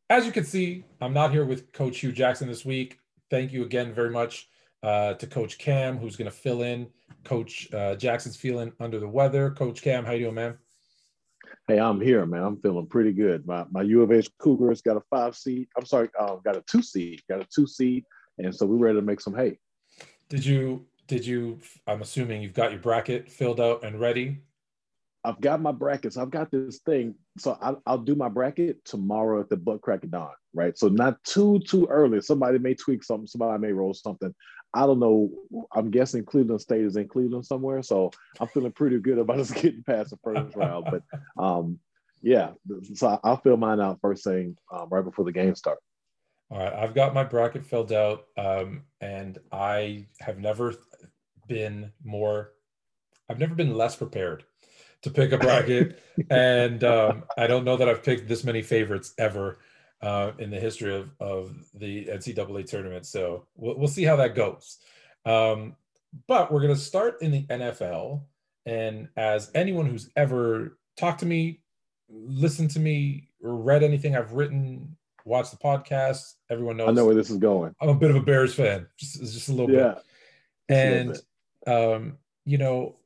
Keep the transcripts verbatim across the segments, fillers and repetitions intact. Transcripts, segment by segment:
As you can see, I'm not here with Coach Hugh Jackson this week. Thank you again very much uh, to Coach Cam, who's going to fill in. Coach uh, Jackson's feeling under the weather. Coach Cam, how you doing, man? Hey, I'm here, man. I'm feeling pretty good. My my U of H Cougars got a five seed. I'm sorry, uh, got a two seed. Got a two seed, and so we're ready to make some hay. Did you? Did you? I'm assuming you've got your bracket filled out and ready. I've got my brackets. I've got this thing. So I'll, I'll do my bracket tomorrow at the butt crack of dawn, right? So not too too early. Somebody may tweak something. Somebody may roll something. I don't know. I'm guessing Cleveland State is in Cleveland somewhere. So I'm feeling pretty good about us getting past the first round. But um, yeah, so I'll fill mine out first thing um, right before the game starts. All right, I've got my bracket filled out, um, and I have never been more. I've never been less prepared to pick a bracket, and um, I don't know that I've picked this many favorites ever uh, in the history of, of the N C double A tournament. So we'll, we'll see how that goes. Um, but we're going to start in the N F L. And as anyone who's ever talked to me, listened to me, or read anything I've written, watched the podcast, everyone I know knows where this is going. I'm a bit of a Bears fan, just, just a little bit. Yeah, just a little And, bit. um, you know,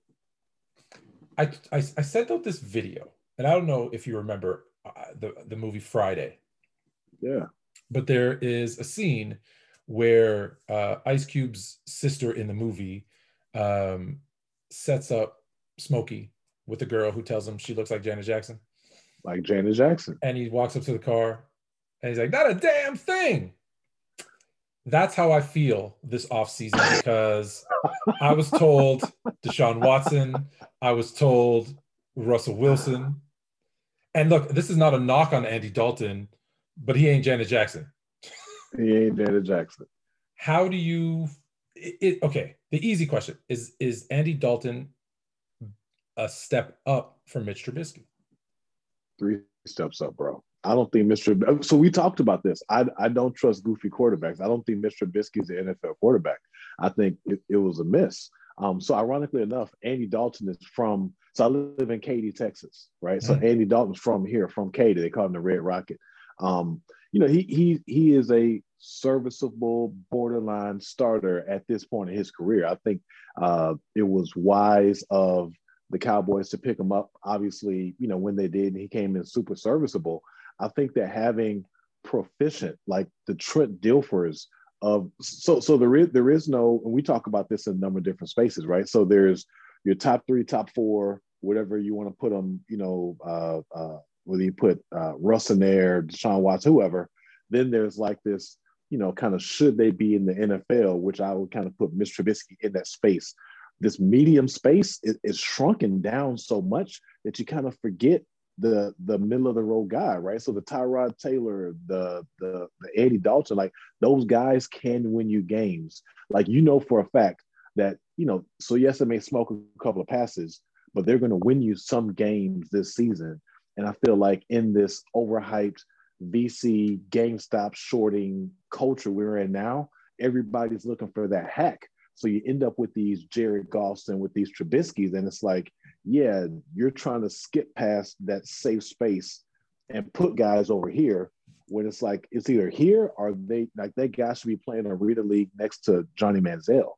I, I I sent out this video, and I don't know if you remember uh, the the movie Friday, Yeah. but there is a scene where uh, Ice Cube's sister in the movie um, sets up Smokey with a girl who tells him she looks like Janet Jackson, Like Janet Jackson. and he walks up to the car, and he's like, "Not a damn thing." That's how I feel this offseason because I was told Deshaun Watson, I was told Russell Wilson. And look, this is not a knock on Andy Dalton, but he ain't Janet Jackson. He ain't Janet Jackson. How do you it, it, okay, the easy question is is Andy Dalton a step up from Mitch Trubisky? Three steps up, bro. I don't think Mister So we talked about this. I I don't trust goofy quarterbacks. I don't think Mister Trubisky's the N F L quarterback. I think it, it was a miss. Um, so ironically enough, Andy Dalton is from. So I live in Katy, Texas, right? So Mm. Andy Dalton's from here, from Katy. They call him the Red Rocket. Um, you know, he he he is a serviceable borderline starter at this point in his career. I think uh, it was wise of the Cowboys to pick him up. Obviously, you know, when they did, he came in super serviceable. I think that having proficient like the Trent Dilfers of so so there is there is no, and we talk about this in a number of different spaces, right? So there's your top three, top four, whatever you want to put them, you know, uh, uh, whether you put uh, Russ in there, Deshaun Watts, whoever. Then there's like this, you know, kind of should they be in the N F L, which I would kind of put Mitch Trubisky in that space. This medium space is, is shrunken down so much that you kind of forget the the middle of the road guy, right? So the Tyrod Taylor, the the the Eddie Dalton, like those guys can win you games. Like you know for a fact that you know. So yes, they may smoke a couple of passes, but they're going to win you some games this season. And I feel like in this overhyped V C GameStop shorting culture we're in now, everybody's looking for that hack. So you end up with these Jared Goffs and with these Trubisky's, and it's like, yeah, you're trying to skip past that safe space and put guys over here when it's like it's either here or they like that guy should be playing a Rita League next to Johnny Manziel.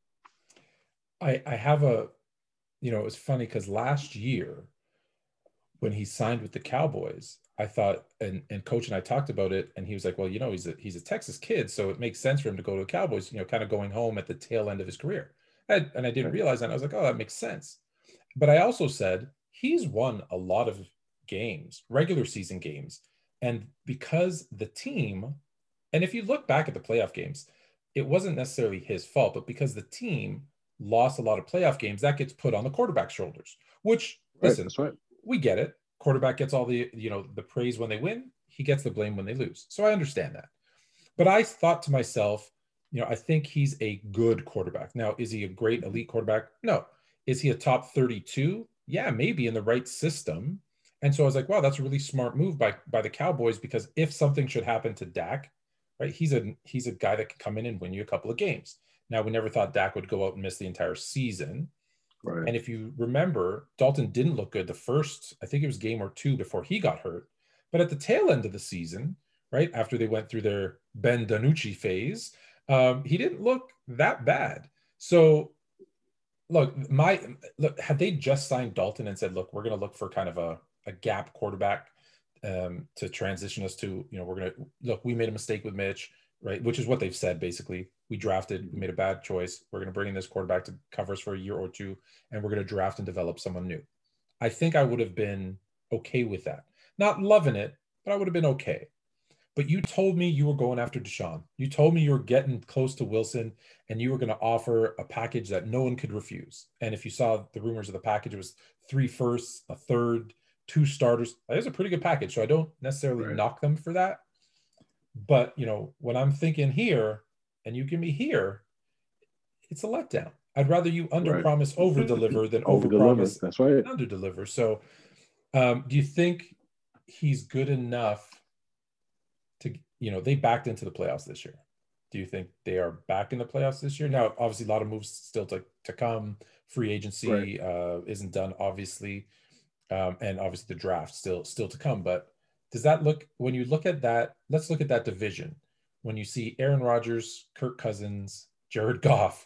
I I have a you know, it was funny because last year when he signed with the Cowboys, I thought, and and coach and I talked about it, and he was like, well, you know, he's a he's a Texas kid, so it makes sense for him to go to the Cowboys, you know, kind of going home at the tail end of his career. I, and I didn't Right. realize that. I was like, oh, that makes sense. But I also said he's won a lot of games, regular season games, and because the team, and if you look back at the playoff games, it wasn't necessarily his fault, but because the team lost a lot of playoff games, that gets put on the quarterback's shoulders. Which, Right. listen, That's right. we get it. Quarterback gets all the, you know, the praise when they win. He gets the blame when they lose. So I understand that. But I thought to myself, you know, I think he's a good quarterback. Now, is he a great elite quarterback? No. Is he a top thirty-two? Yeah, maybe in the right system. And so I was like, wow, that's a really smart move by by the Cowboys because if something should happen to Dak, right, he's a he's a guy that can come in and win you a couple of games. Now, we never thought Dak would go out and miss the entire season. Right. And if you remember, Dalton didn't look good the first, I think it was game or two before he got hurt. But at the tail end of the season, right? After they went through their Ben DiNucci phase, um, he didn't look that bad. So look, my look, had they just signed Dalton and said, look, we're going to look for kind of a, a gap quarterback um, to transition us to, you know, we're going to look, we made a mistake with Mitch, right? Which is what they've said, basically. We drafted, we made a bad choice. We're going to bring in this quarterback to cover us for a year or two, and we're going to draft and develop someone new. I think I would have been okay with that. Not loving it, but I would have been okay. But you told me you were going after Deshaun. You told me you were getting close to Wilson, and you were going to offer a package that no one could refuse. And if you saw the rumors of the package, it was three firsts, a third, two starters. That is a pretty good package. So I don't necessarily Right. knock them for that. But, you know, when I'm thinking here and you give me here, it's a letdown. I'd rather you under Right. promise, over deliver than over Over-deliver. promise, That's right. under deliver. So um, do you think he's good enough to, you know, they backed into the playoffs this year? Do you think they are back in the playoffs this year? Now, obviously, a lot of moves still to, to come. Free agency Right. uh, isn't done, obviously, um, and obviously the draft still still to come. But does that look, when you look at that? Let's look at that division. When you see Aaron Rodgers, Kirk Cousins, Jared Goff,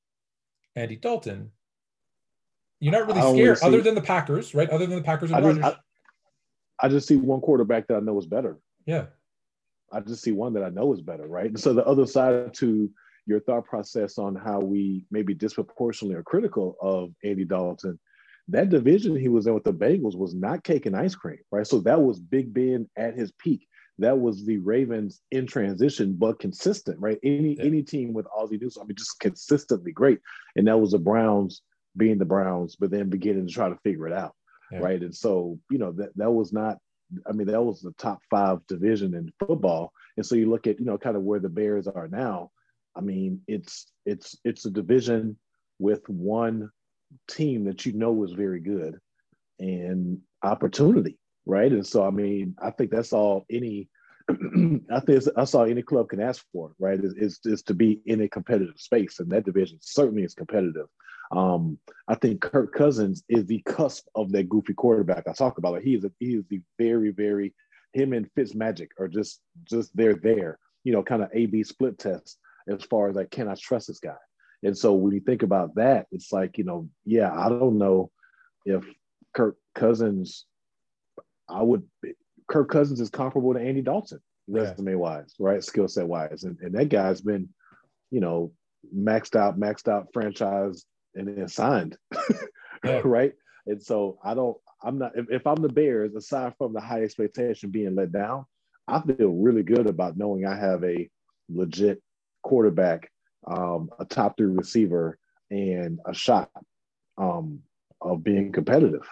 Andy Dalton, you're not really I don't really scared, see. other than the Packers, right? Other than the Packers and I just Rodgers. I, I just see one quarterback that I know is better. Yeah. I just see one that I know is better, right? And so the other side to your thought process on how we maybe disproportionately are critical of Andy Dalton, that division he was in with the Bengals was not cake and ice cream, right? So that was Big Ben at his peak. That was the Ravens in transition, but consistent, right? Any Yeah. any team with Ozzie Newsome, I mean, just consistently great. And that was the Browns being the Browns, but then beginning to try to figure it out, Yeah. right? And so, you know, that that was not, I mean, that was the top five division in football. And so you look at, you know, kind of where the Bears are now. I mean, it's it's it's a division with one team that you know is very good and opportunity, right? And so, I mean, I think that's all any, I think that's all any club can ask for, right? Is, is, is to be in a competitive space, and that division certainly is competitive. Um, I think Kirk Cousins is the cusp of that goofy quarterback I talk about. Like he is, a, he is the very, very, him and Fitzmagic are just, just they're there, you know, kind of A B split test as far as like, can I trust this guy? And so when you think about that, it's like, you know, yeah, I don't know if Kirk Cousins, I would, Kirk Cousins is comparable to Andy Dalton, resume wise, right? Skill set wise. And, and that guy's been, you know, maxed out, maxed out franchise and then signed, Yeah. right? And so I don't, I'm not, if, if I'm the Bears, aside from the high expectation being let down, I feel really good about knowing I have a legit quarterback, um, a top three receiver, and a shot um, of being competitive.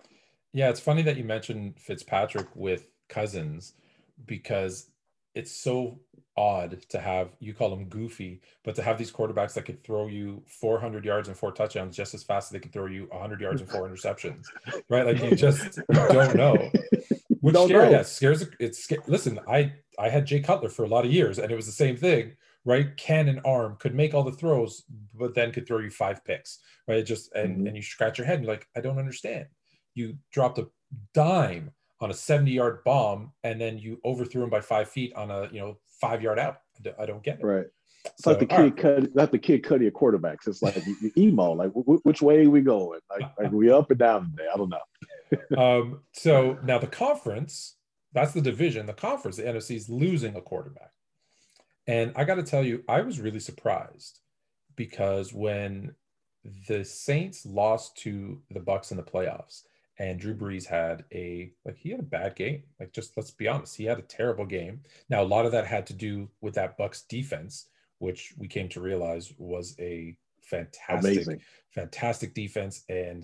Yeah, it's funny that you mentioned Fitzpatrick with Cousins, because it's so odd to have, you call them goofy, but to have these quarterbacks that could throw you four hundred yards and four touchdowns just as fast as they could throw you one hundred yards and four interceptions, right? Like you just, you don't know. Which don't scares, know. yeah, scares, it's, listen, I, I had Jay Cutler for a lot of years, and it was the same thing, right? Cannon arm, could make all the throws, but then could throw you five picks, right? It just, and, Mhm. and you scratch your head and you're like, I don't understand. You dropped a dime on a seventy yard bomb, and then you overthrew him by five feet on a, you know, five yard out. I don't get it. Right. It's So, like the all kid right. cut, not the kid cutting your quarterbacks. It's like you, you emo. Like, w- which way are we going? Like, like we up and down today? I don't know. Um, so now the conference, that's the division. The conference, the N F C, is losing a quarterback. And I got to tell you, I was really surprised, because when the Saints lost to the Bucks in the playoffs, and Drew Brees had a, like, he had a bad game. Like, just let's be honest, he had a terrible game. Now, a lot of that had to do with that Bucks defense, which we came to realize was a fantastic, Amazing. fantastic defense. And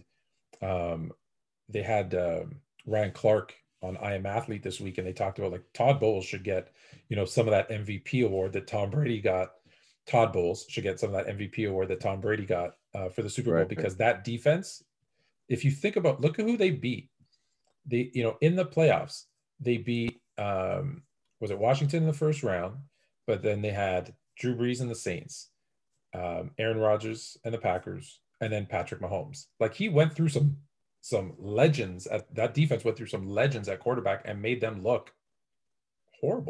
um, they had um, Ryan Clark on I Am Athlete this week, and they talked about, like, Todd Bowles should get, you know, some of that M V P award that Tom Brady got. Todd Bowles should get some of that M V P award that Tom Brady got uh, for the Super Bowl, Right. because that defense, if you think about, look at who they beat. They, you know, in the playoffs, they beat, um, was it Washington in the first round, but then they had Drew Brees and the Saints, um, Aaron Rodgers and the Packers, and then Patrick Mahomes. Like, he went through some some legends at that defense, went through some legends at quarterback and made them look horrible.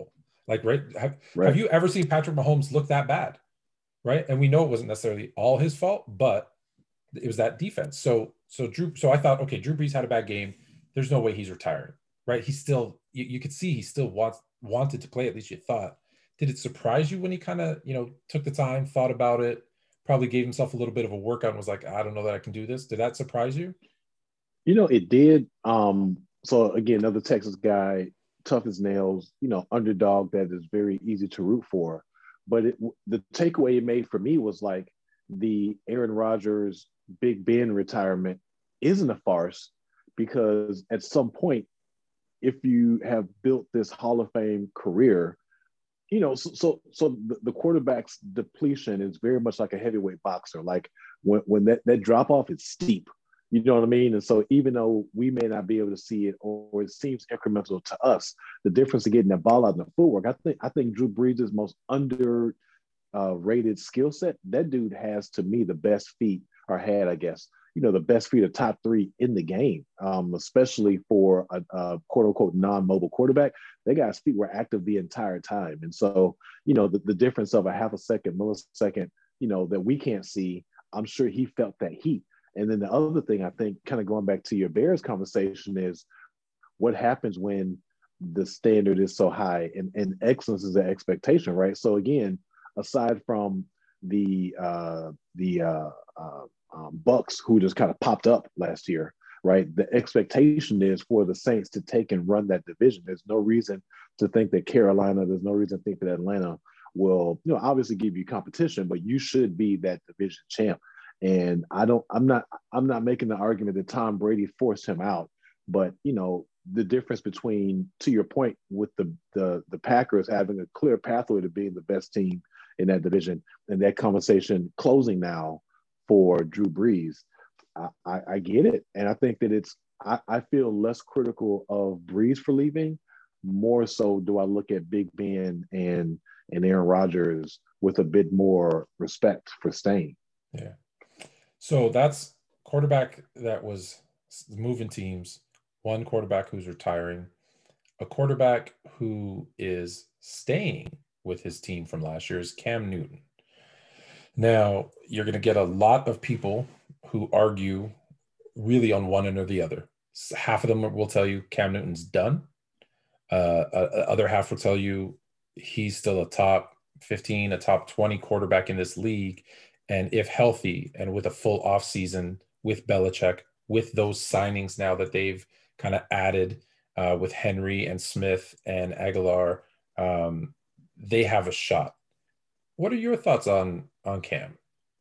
Like, right? Have, Right. have you ever seen Patrick Mahomes look that bad? Right. And we know it wasn't necessarily all his fault, but it was that defense. So, so Drew, so I thought, okay, Drew Brees had a bad game. There's no way he's retiring, right? He still, you, you could see he still wants, wanted to play, at least you thought. Did it surprise you when he kind of, you know, took the time, thought about it, probably gave himself a little bit of a workout and was like, I don't know that I can do this? Did that surprise you? You know, it did. Um, so again, another Texas guy, tough as nails, you know, underdog that is very easy to root for. But it, the takeaway it made for me was like the Aaron Rodgers, Big Ben retirement isn't a farce because at some point, if you have built this Hall of Fame career, you know, so so, so the, the quarterback's depletion is very much like a heavyweight boxer. Like when, when that, that drop off is steep, you know what I mean? And so even though we may not be able to see it or, or it seems incremental to us, the difference of getting that ball out in the footwork, I think I think Drew Brees' most under uh, rated skill set, that dude has to me the best feet or had, I guess, you know, the best feet of top three in the game, um, especially for a, a quote unquote non-mobile quarterback. That guy's feet were active the entire time. And so, you know, the, the difference of a half a second, millisecond, you know, that we can't see, I'm sure he felt that heat. And then the other thing I think, kind of going back to your Bears conversation, is what happens when the standard is so high and, and excellence is the expectation, right? So again, aside from the uh, the uh, uh, um, Bucks, who just kind of popped up last year, right? The expectation is for the Saints to take and run that division. There's no reason to think that Carolina, there's no reason to think that Atlanta will, you know, obviously give you competition, but you should be that division champ. And I don't, I'm not, I'm not making the argument that Tom Brady forced him out, but you know, the difference between, to your point, with the the the Packers having a clear pathway to being the best team in that division, and that conversation closing now for Drew Brees, I, I, I get it, and I think that it's, I, I feel less critical of Brees for leaving. More so, do I look at Big Ben and and Aaron Rodgers with a bit more respect for staying? Yeah. So that's quarterback that was moving teams, one quarterback who's retiring, a quarterback who is staying with his team from last year is Cam Newton. Now, you're going to get a lot of people who argue really on one end or the other. Half of them will tell you Cam Newton's done. Uh, other half will tell you he's still a top fifteen, a top twenty quarterback in this league. And if healthy and with a full offseason with Belichick, with those signings now that they've kind of added uh, with Henry and Smith and Aguilar, um, they have a shot. What are your thoughts on on Cam?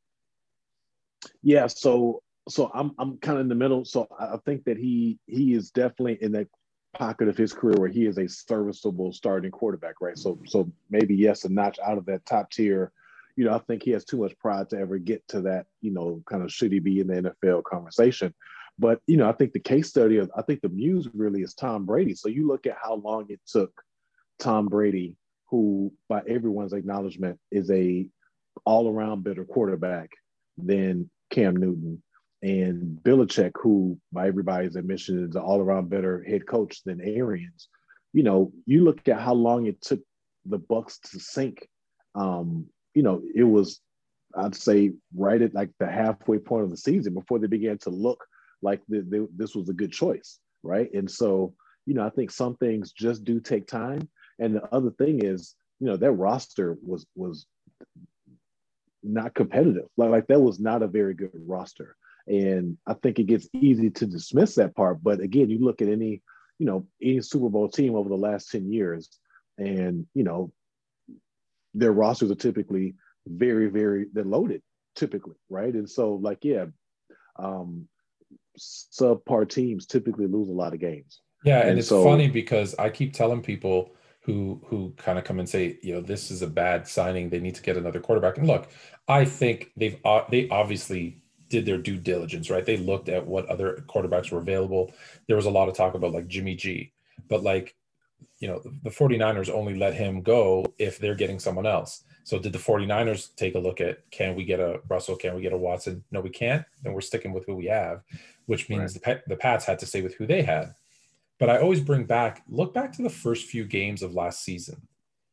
Yeah, so so I'm I'm kind of in the middle. So I think that he he is definitely in that pocket of his career where he is a serviceable starting quarterback, right? So so maybe yes, a notch out of that top tier. You know, I think he has too much pride to ever get to that, you know, kind of should he be in the N F L conversation. But, you know, I think the case study of, I think the muse really is Tom Brady. So you look at how long it took Tom Brady, who by everyone's acknowledgement is a all-around better quarterback than Cam Newton, and Belichick, who by everybody's admission is an all-around better head coach than Arians. You know, you look at how long it took the Bucks to sink. Um, you know, it was, I'd say, right at like the halfway point of the season before they began to look like the, the, this was a good choice, right? And so, you know, I think some things just do take time. And the other thing is, you know, that roster was was not competitive. Like, like that was not a very good roster. And I think it gets easy to dismiss that part. But again, you look at any, you know, any Super Bowl team over the last ten years, and, you know, their rosters are typically very, very, they're loaded typically, right? And so, like, yeah, um, subpar teams typically lose a lot of games. Yeah, and And it's so, funny because I keep telling people who who kind of come and say, you know, this is a bad signing. They need to get another quarterback. And look, I think they've uh, they obviously did their due diligence, right? They looked at what other quarterbacks were available. There was a lot of talk about like Jimmy G, but like, you know, the 49ers only let him go if they're getting someone else. So did the 49ers take a look at, can we get a Russell? Can we get a Watson? No, we can't. Then we're sticking with who we have, which right. means the, the Pats had to stay with who they had. But I always bring back, look back to the first few games of last season.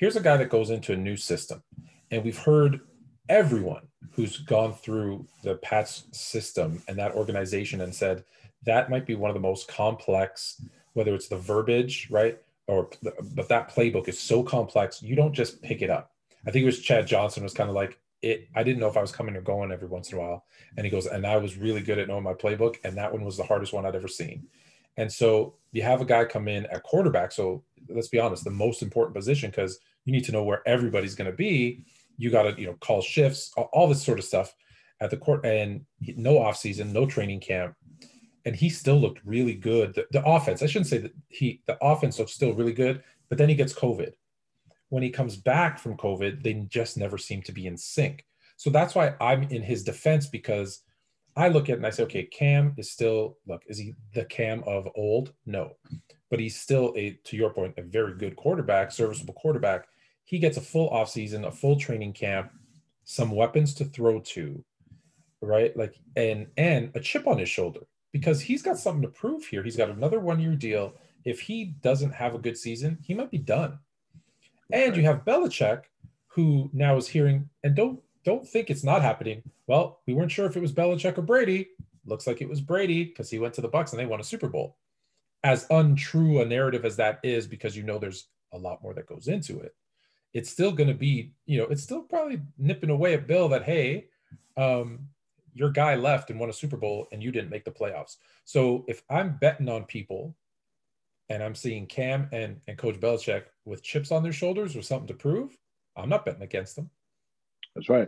here's a guy that goes into a new system. And we've heard everyone who's gone through the Pats system and that organization and said that might be one of the most complex, whether it's the verbiage, right? Or, but that playbook is so complex, you don't just pick it up. I think it was Chad Johnson was kind of like, it, I didn't know if I was coming or going every once in a while. And he goes, and I was really good at knowing my playbook. And that one was the hardest one I'd ever seen. And so you have a guy come in at quarterback. So let's be honest, the most important position, because you need to know where everybody's going to be. You got to, you know, call shifts, all this sort of stuff at the court, and no off season, no training camp. And he still looked really good. The, the offense, I shouldn't say that he, the offense looked still really good, but then he gets COVID. When he comes back from COVID, they just never seem to be in sync. So that's why I'm in his defense, because I look at it and I say, okay, Cam is still, look, is he the Cam of old? No, but he's still a, to your point, a very good quarterback, serviceable quarterback. He gets a full offseason, a full training camp, some weapons to throw to, right? Like, and, and a chip on his shoulder, because he's got something to prove here. He's got another one-year deal. If he doesn't have a good season, he might be done. And you have Belichick, who now is hearing, and don't don't think it's not happening. Well, we weren't sure if it was Belichick or Brady. Looks like it was Brady, because he went to the Bucs and they won a Super Bowl. As untrue a narrative as that is, because you know there's a lot more that goes into it, it's still going to be, you know, it's still probably nipping away at Bill that, hey, um, your guy left and won a Super Bowl and you didn't make the playoffs. So if I'm betting on people and I'm seeing Cam and, and Coach Belichick with chips on their shoulders or something to prove, I'm not betting against them. That's right.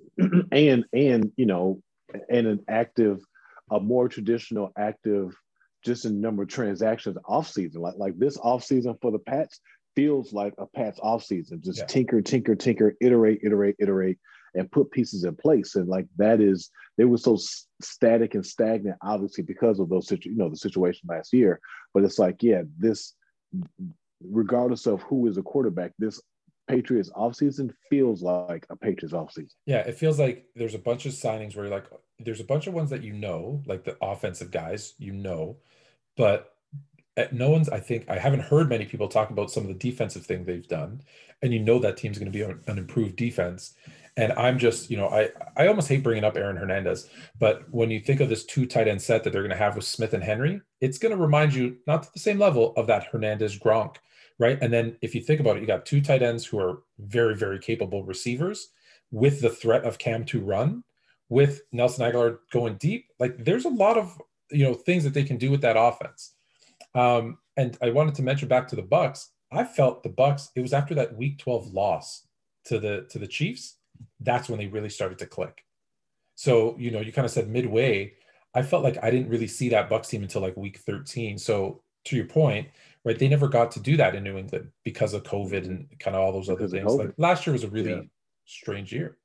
and, and, you know, and an active, a more traditional active, just in number of transactions off season, like, like this off season for the Pats feels like a Pats off season, just yeah. tinker, tinker, tinker, iterate, iterate, iterate, and put pieces in place. And like, that is, they were so static and stagnant, obviously, because of those, situ- you know, the situation last year. But it's like, yeah, this, regardless of who is a quarterback, this Patriots offseason feels like a Patriots offseason. Yeah, it feels like there's a bunch of signings where you're like, there's a bunch of ones that you know, like the offensive guys, you know, but no one's, I think, I haven't heard many people talk about some of the defensive thing they've done. And you know that team's going to be an improved defense. And I'm just, you know, I, I almost hate bringing up Aaron Hernandez, but when you think of this two tight end set that they're going to have with Smith and Henry, it's going to remind you, not to the same level of that Hernandez Gronk, right? And then if you think about it, you got two tight ends who are very, very capable receivers with the threat of Cam to run, with Nelson Aguilar going deep. Like, there's a lot of, you know, things that they can do with that offense. Um, and I wanted to mention back to the Bucs. I felt the Bucs, it was after that week twelve loss to the to the Chiefs, that's when they really started to click. So, you know, you kind of said midway, I felt like I didn't really see that Bucs team until like week thirteen. So to your point, right, they never got to do that in New England because of COVID and kind of all those because other things. Like last year was a really yeah. strange year.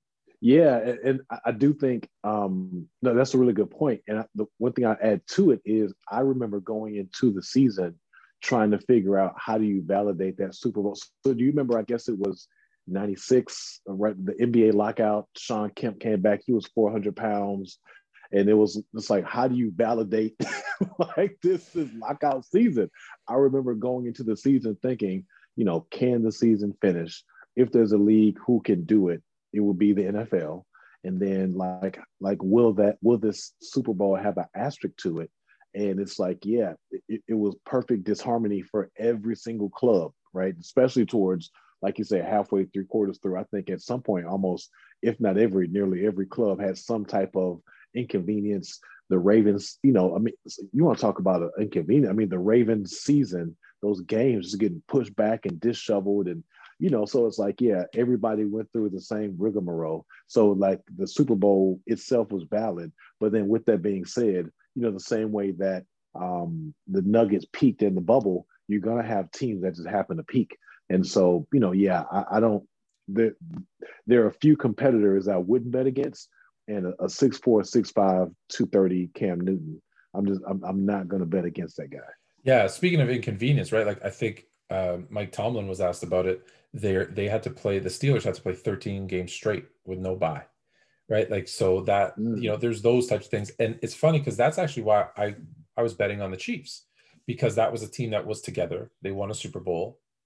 Yeah, and, and I do think um, no, that's a really good point. And I, the one thing I add to it is I remember going into the season trying to figure out how do you validate that Super Bowl. So do you remember? I guess it was ninety-six, right? The N B A lockout. Sean Kemp came back. He was four hundred pounds, and it was it's like, how do you validate like this is lockout season? I remember going into the season thinking, you know, can the season finish? If there's a league, who can do it? It will be the N F L. And then like, like, will that, will this Super Bowl have an asterisk to it? And it's like, yeah, it, it was perfect disharmony for every single club, right? Especially towards, like you said, halfway, three quarters through. I think at some point, almost, if not every, nearly every club had some type of inconvenience. The Ravens, you know, I mean, you want to talk about an inconvenience. I mean, the Ravens season, those games just getting pushed back and disheveled and, you know, so it's like, yeah, everybody went through the same rigmarole. So like the Super Bowl itself was valid. But then with that being said, you know, the same way that um, the Nuggets peaked in the bubble, you're going to have teams that just happen to peak. And so, you know, yeah, I, I don't, there, there are a few competitors I wouldn't bet against, and a, a six four, six five, two thirty Cam Newton. I'm just, I'm, I'm not going to bet against that guy. Yeah. Speaking of inconvenience, right? Like I think uh, Mike Tomlin was asked about it. They they had to play, the Steelers had to play thirteen games straight with no bye, right? Like, so that, mm. you know, there's those types of things. And it's funny because that's actually why I, I was betting on the Chiefs, because that was a team that was together. They won a Super Bowl.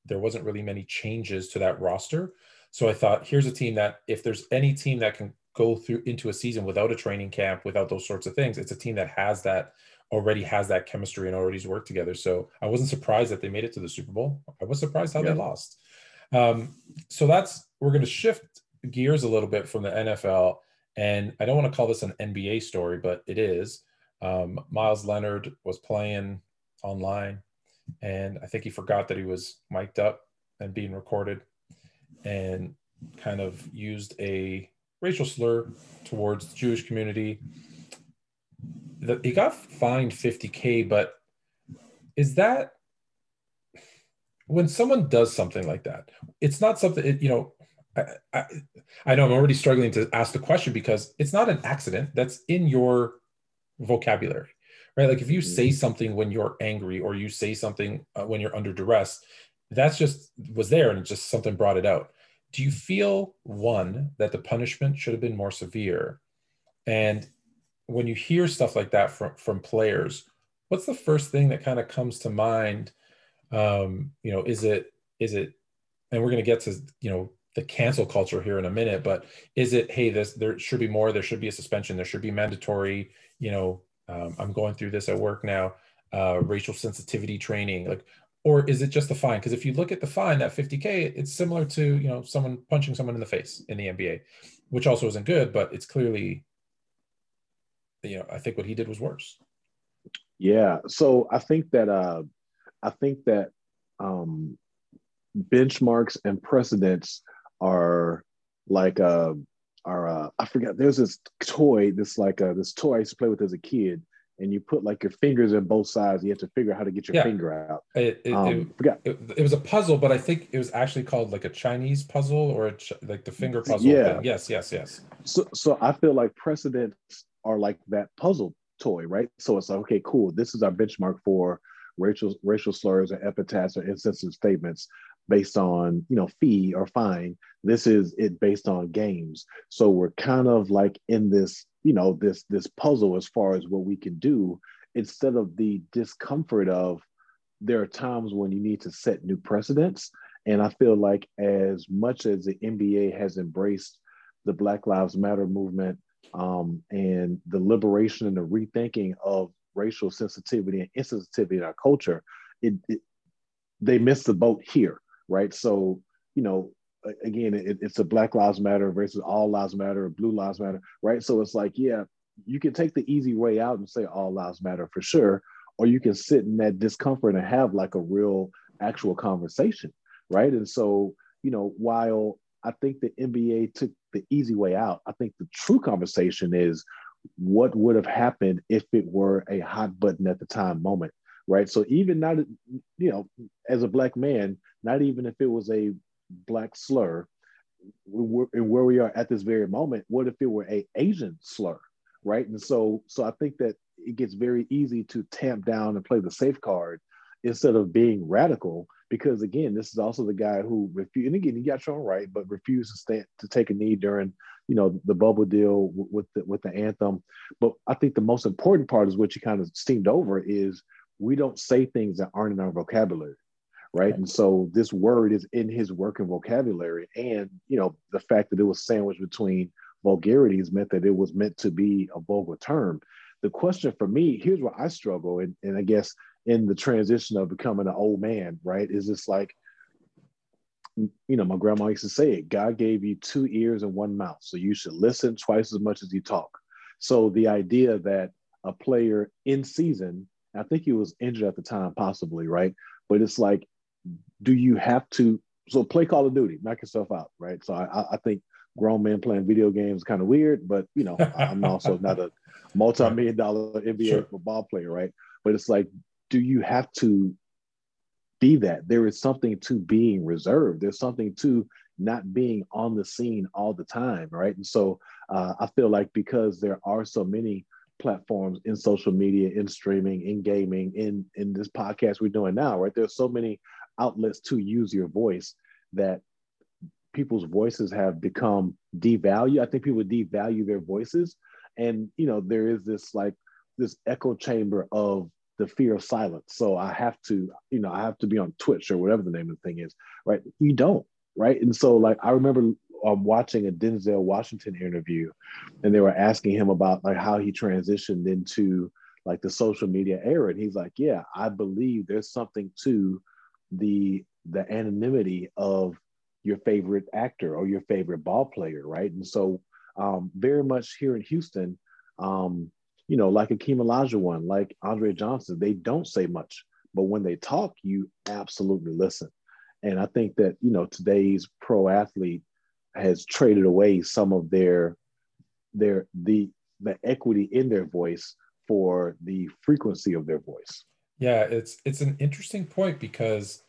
there wasn't really many changes to that roster. So I thought, here's a team that if there's any team that can go through into a season without a training camp, without those sorts of things, it's a team that has that already has that chemistry and already's worked together. So I wasn't surprised that they made it to the Super Bowl. I was surprised how Yeah. they lost. Um, so that's, we're going to shift gears a little bit from the N F L. And I don't want to call this an N B A story, but it is. Um, Miles Leonard was playing online, and I think he forgot that he was mic'd up and being recorded, and kind of used a racial slur towards the Jewish community. That he got fined fifty K, but is that, when someone does something like that, it's not something, it, you know, I, I, I know I'm already struggling to ask the question because it's not an accident that's in your vocabulary, right? Like if you Mm-hmm. say something when you're angry, or you say something uh, when you're under duress, that's just was there and it just something brought it out. Do you feel, one, that the punishment should have been more severe? And when you hear stuff like that from, from players, what's the first thing that kind of comes to mind? Um, you know, is it, is it, and we're going to get to, you know, the cancel culture here in a minute, but is it, hey, this, there should be more, there should be a suspension, there should be mandatory, you know, um, I'm going through this at work now, uh, racial sensitivity training, like, or is it just a fine? Because if you look at the fine, that fifty K, it's similar to, you know, someone punching someone in the face in the N B A, which also isn't good, but it's clearly, you know, I think what he did was worse. Yeah. So I think that, uh, I think that, um, benchmarks and precedents are like uh are uh I forgot, there's this toy, this like uh this toy I used to play with as a kid, and you put like your fingers in both sides, you have to figure out how to get your Yeah. finger out. It, it, it, um forgot it, it was a puzzle, but I think it was actually called like a Chinese puzzle, or a ch- like the finger puzzle yeah. thing. Yes, yes, yes. So so I feel like precedents are like that puzzle toy, right? So it's like, okay, cool, this is our benchmark for racial racial slurs or epithets or insensitive statements based on, you know, fee or fine. This is it based on games. So we're kind of like in this, you know, this this puzzle as far as what we can do, instead of the discomfort of, there are times when you need to set new precedents. And I feel like as much as the N B A has embraced the Black Lives Matter movement, um, and the liberation and the rethinking of racial sensitivity and insensitivity in our culture, it, it they missed the boat here, right? So, you know, again, it, it's a Black Lives Matter versus All Lives Matter or Blue Lives Matter, right? So it's like, yeah, you can take the easy way out and say All Lives Matter for sure, or you can sit in that discomfort and have like a real actual conversation, right? And so, you know, while I think the N B A took the easy way out, I think the true conversation is what would have happened if it were a hot button at the time moment, right? So even not, you know, as a Black man, not even if it was a Black slur, and where we are at this very moment, what if it were a Asian slur, right? And so, so I think that it gets very easy to tamp down and play the safe card instead of being radical. Because again, this is also the guy who refused, and again, he got shown right, but refused to stay, to take a knee during, you know, the bubble deal with the, with the anthem. But I think the most important part is what you kind of steamed over is we don't say things that aren't in our vocabulary. Right. And so this word is in his working vocabulary. And, you know, the fact that it was sandwiched between vulgarities meant that it was meant to be a vulgar term. The question for me, here's where I struggle. And, and I guess in the transition of becoming an old man, right, is this like, you know, my grandma used to say it, God gave you two ears and one mouth. So you should listen twice as much as you talk. So the idea that a player in season, I think he was injured at the time, possibly, right? But it's like, do you have to, so play Call of Duty, knock yourself out, right? So I, I think grown men playing video games is kind of weird, but, you know, I'm also not a multi-million dollar N B A sure. football player, right? But it's like, do you have to be that? There is something to being reserved. There's something to not being on the scene all the time, right? And so uh, I feel like because there are so many platforms in social media, in streaming, in gaming, in, in this podcast we're doing now, right? There's so many outlets to use your voice that people's voices have become devalued. I think people devalue their voices. And, you know, there is this like this echo chamber of the fear of silence. So I have to, you know, I have to be on Twitch or whatever the name of the thing is, right? You don't, right? And so like I remember um, watching a Denzel Washington interview, and they were asking him about like how he transitioned into like the social media era, and he's like, yeah, I believe there's something to the the anonymity of your favorite actor or your favorite ball player, right? And so um, very much here in Houston, um, you know, like Akeem Olajuwon, like Andre Johnson, they don't say much, but when they talk, you absolutely listen. And I think that, you know, today's pro athlete has traded away some of their their the the equity in their voice for the frequency of their voice. Yeah, it's it's an interesting point because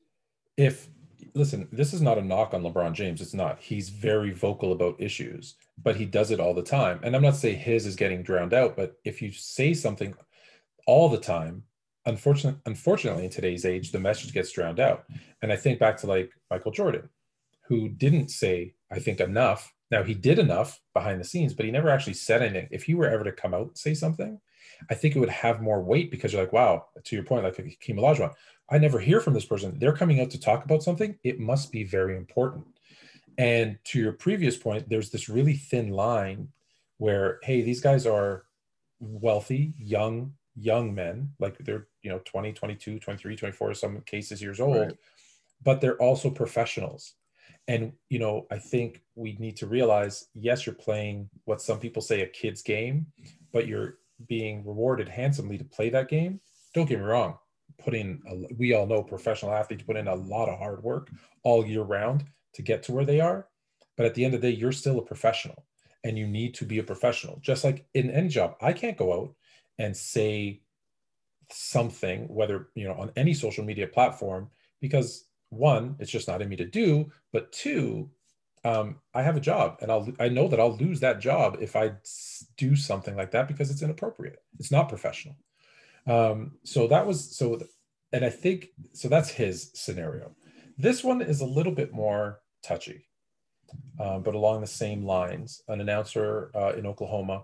if listen, this is not a knock on LeBron James. It's not. He's very vocal about issues, but he does it all the time. And I'm not saying his is getting drowned out, but if you say something all the time, unfortunately, unfortunately, in today's age, the message gets drowned out. And I think back to like Michael Jordan, who didn't say, I think, enough. Now he did enough behind the scenes, but he never actually said anything. If he were ever to come out and say something, I think it would have more weight because you're like, wow, to your point, like Hakeem Olajuwon, I never hear from this person. They're coming out to talk about something. It must be very important. And to your previous point, there's this really thin line where, hey, these guys are wealthy, young, young men, like they're, you know, twenty, twenty-two, twenty-three, twenty-four, some cases years old, right, but they're also professionals. And, you know, I think we need to realize, yes, you're playing what some people say a kid's game, but you're being rewarded handsomely to play that game. Don't get me wrong. Put in, a, we all know professional athletes put in a lot of hard work all year round to get to where they are. But at the end of the day, you're still a professional and you need to be a professional. Just like in any job, I can't go out and say something, whether, you know, on any social media platform, because one, it's just not in me to do, but two, um, I have a job and I'll, I know that I'll lose that job if I do something like that because it's inappropriate. It's not professional. Um, so that was, so, and I think, so that's his scenario. This one is a little bit more touchy, um, but along the same lines. An announcer uh, in Oklahoma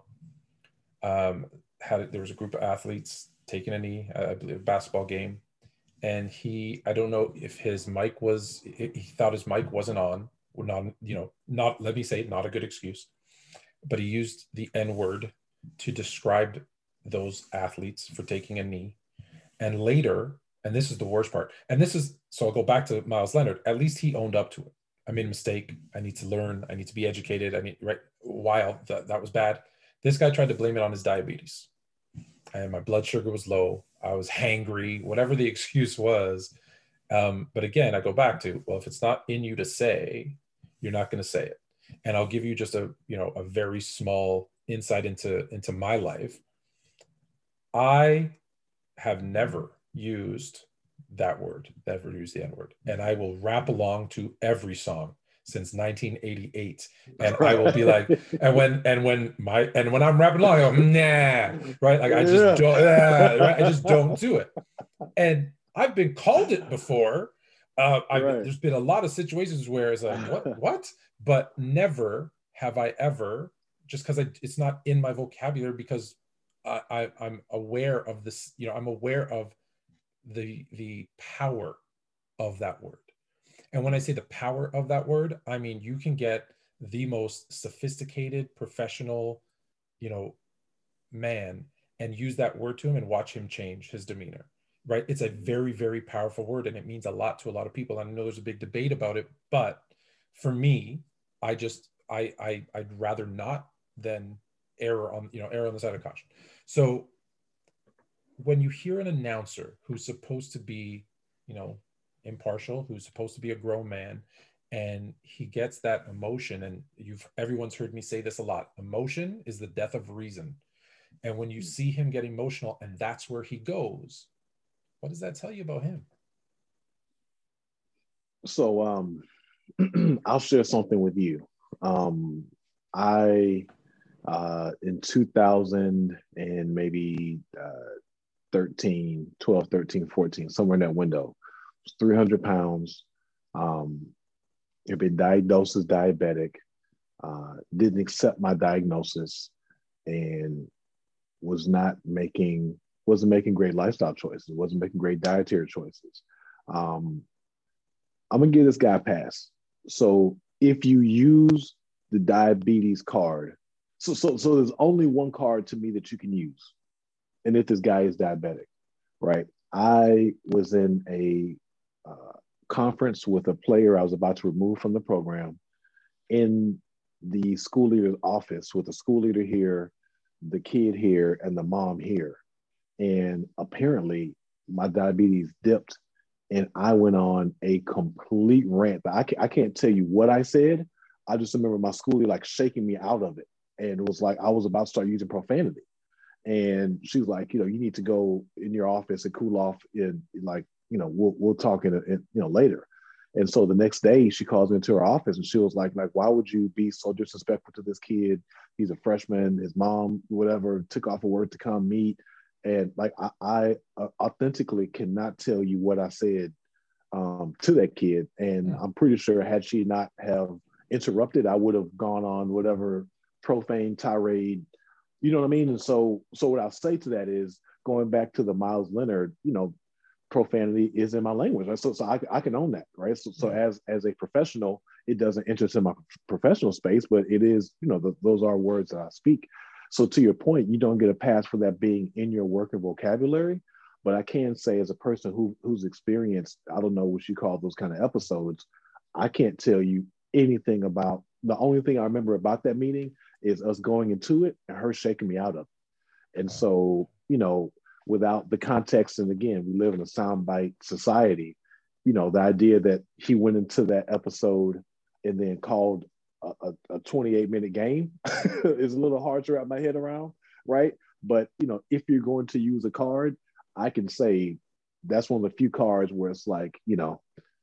um, had, there was a group of athletes taking a knee, I believe a basketball game. And he, I don't know if his mic was, he thought his mic wasn't on, or not, you know, not, let me say, not a good excuse, but he used the N word to describe those athletes for taking a knee. And later, and this is the worst part, and this is, so I'll go back to Miles Leonard, at least he owned up to it. I made a mistake. I need to learn. I need to be educated. I mean, right, while that, that was bad. This guy tried to blame it on his diabetes. And my blood sugar was low. I was hangry, whatever the excuse was. Um, but again, I go back to, well, if it's not in you to say, you're not going to say it. And I'll give you just a, you know, a very small insight into, into my life. I have never used that word, never used the N word. And I will rap along to every song since nineteen eighty-eight. And I will be like, and when, and when my, and when I'm rapping along, I go, nah, right? Like I just don't, ah, right? I just don't do it. And I've been called it before. Uh, I've, right. There's been a lot of situations where it's like, what, what? But never have I ever, just because it's not in my vocabulary, because I, I, I'm aware of this, you know, I'm aware of the, the power of that word. And when I say the power of that word, I mean, you can get the most sophisticated, professional, you know, man and use that word to him and watch him change his demeanor, right? It's a very, very powerful word and it means a lot to a lot of people. And I know there's a big debate about it, but for me, I just, I, I, I'd rather not than err on, you know, err on the side of caution. So when you hear an announcer who's supposed to be, you know, impartial, who's supposed to be a grown man, and he gets that emotion, and you've everyone's heard me say this a lot, emotion is the death of reason. And when you see him get emotional and that's where he goes, what does that tell you about him? So um I'll share something with you. um I uh in two thousand and maybe uh thirteen, twelve, thirteen, fourteen, somewhere in that window, three hundred pounds, um, had been diagnosed as diabetic, uh, didn't accept my diagnosis, and was not making wasn't making great lifestyle choices, wasn't making great dietary choices. Um, I'm gonna give this guy a pass. So if you use the diabetes card, so so so there's only one card to me that you can use, and if this guy is diabetic, right? I was in a uh, conference with a player I was about to remove from the program in the school leader's office with the school leader here, the kid here, and the mom here. And apparently, my diabetes dipped, and I went on a complete rant. I can't, I can't tell you what I said. I just remember my school leader like shaking me out of it, and it was like I was about to start using profanity. And she was like, you know, you need to go in your office and cool off. In like, you know, we'll we'll talk in, in you know later. And so the next day, she calls me into her office, and she was like, like, why would you be so disrespectful to this kid? He's a freshman. His mom, whatever, took off of work to come meet. And like, I, I uh, authentically cannot tell you what I said um, to that kid. And I'm pretty sure had she not have interrupted, I would have gone on whatever profane tirade. You know what I mean? And so, so what I'll say to that is going back to the Miles Leonard, you know, profanity is in my language. Right? So, so I, I can own that, right? So, so as as a professional, it doesn't interest in my professional space, but it is, you know, the, those are words that I speak. So to your point, you don't get a pass for that being in your working vocabulary. But I can say, as a person who who's experienced, I don't know what you call those kind of episodes, I can't tell you anything about. The only thing I remember about that meeting is us going into it and her shaking me out of it. And so, you know, without the context, and again, we live in a soundbite society, you know, the idea that he went into that episode and then called a, a, a twenty-eight minute game is a little hard to wrap my head around, right? But, you know, if you're going to use a card, I can say that's one of the few cards where it's like, you know,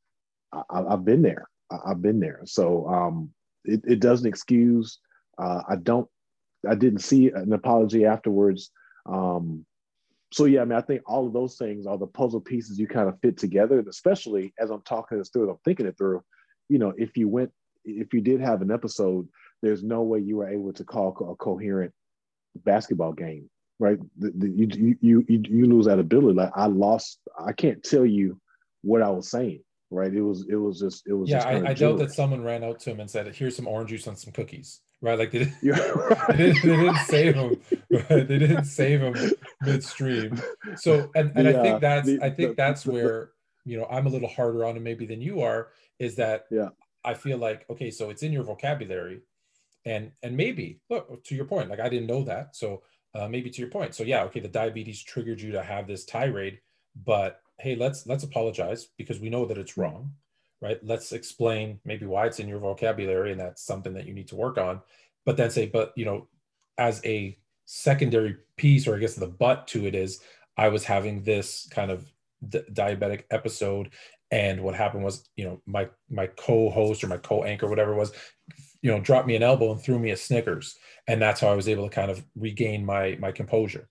I, I've been there. I, I've been there. So um, it, it doesn't excuse. Uh, I don't, I didn't see an apology afterwards. Um, so yeah, I mean, I think all of those things are the puzzle pieces you kind of fit together, and especially as I'm talking this through, I'm thinking it through, you know, if you went, if you did have an episode, there's no way you were able to call a coherent basketball game, right? The, the, you, you, you, you lose that ability. Like I lost, I can't tell you what I was saying, right? It was, it was just, it was Yeah, just kind I, of I doubt gibberish. that someone ran out to him and said, "Here's some orange juice and some cookies." Right? Like they didn't, Yeah, they right. didn't, they didn't save him. Right? They didn't save him midstream. So, and and I the, uh, think that's, the, I think the, that's the, the, where, you know, I'm a little harder on him maybe than you are. Is that yeah, I feel like, okay, so it's in your vocabulary, and and maybe look to your point, like I didn't know that, so uh, maybe to your point, so yeah, okay, the diabetes triggered you to have this tirade, but hey, let's let's apologize because we know that it's right, wrong, right? Let's explain maybe why it's in your vocabulary and that's something that you need to work on, but then say, but you know, as a secondary piece, or I guess the but to it is, I was having this kind of d- diabetic episode, and what happened was, you know, my my co-host or my co-anchor, whatever it was, you know, dropped me an elbow and threw me a Snickers, and that's how I was able to kind of regain my my composure.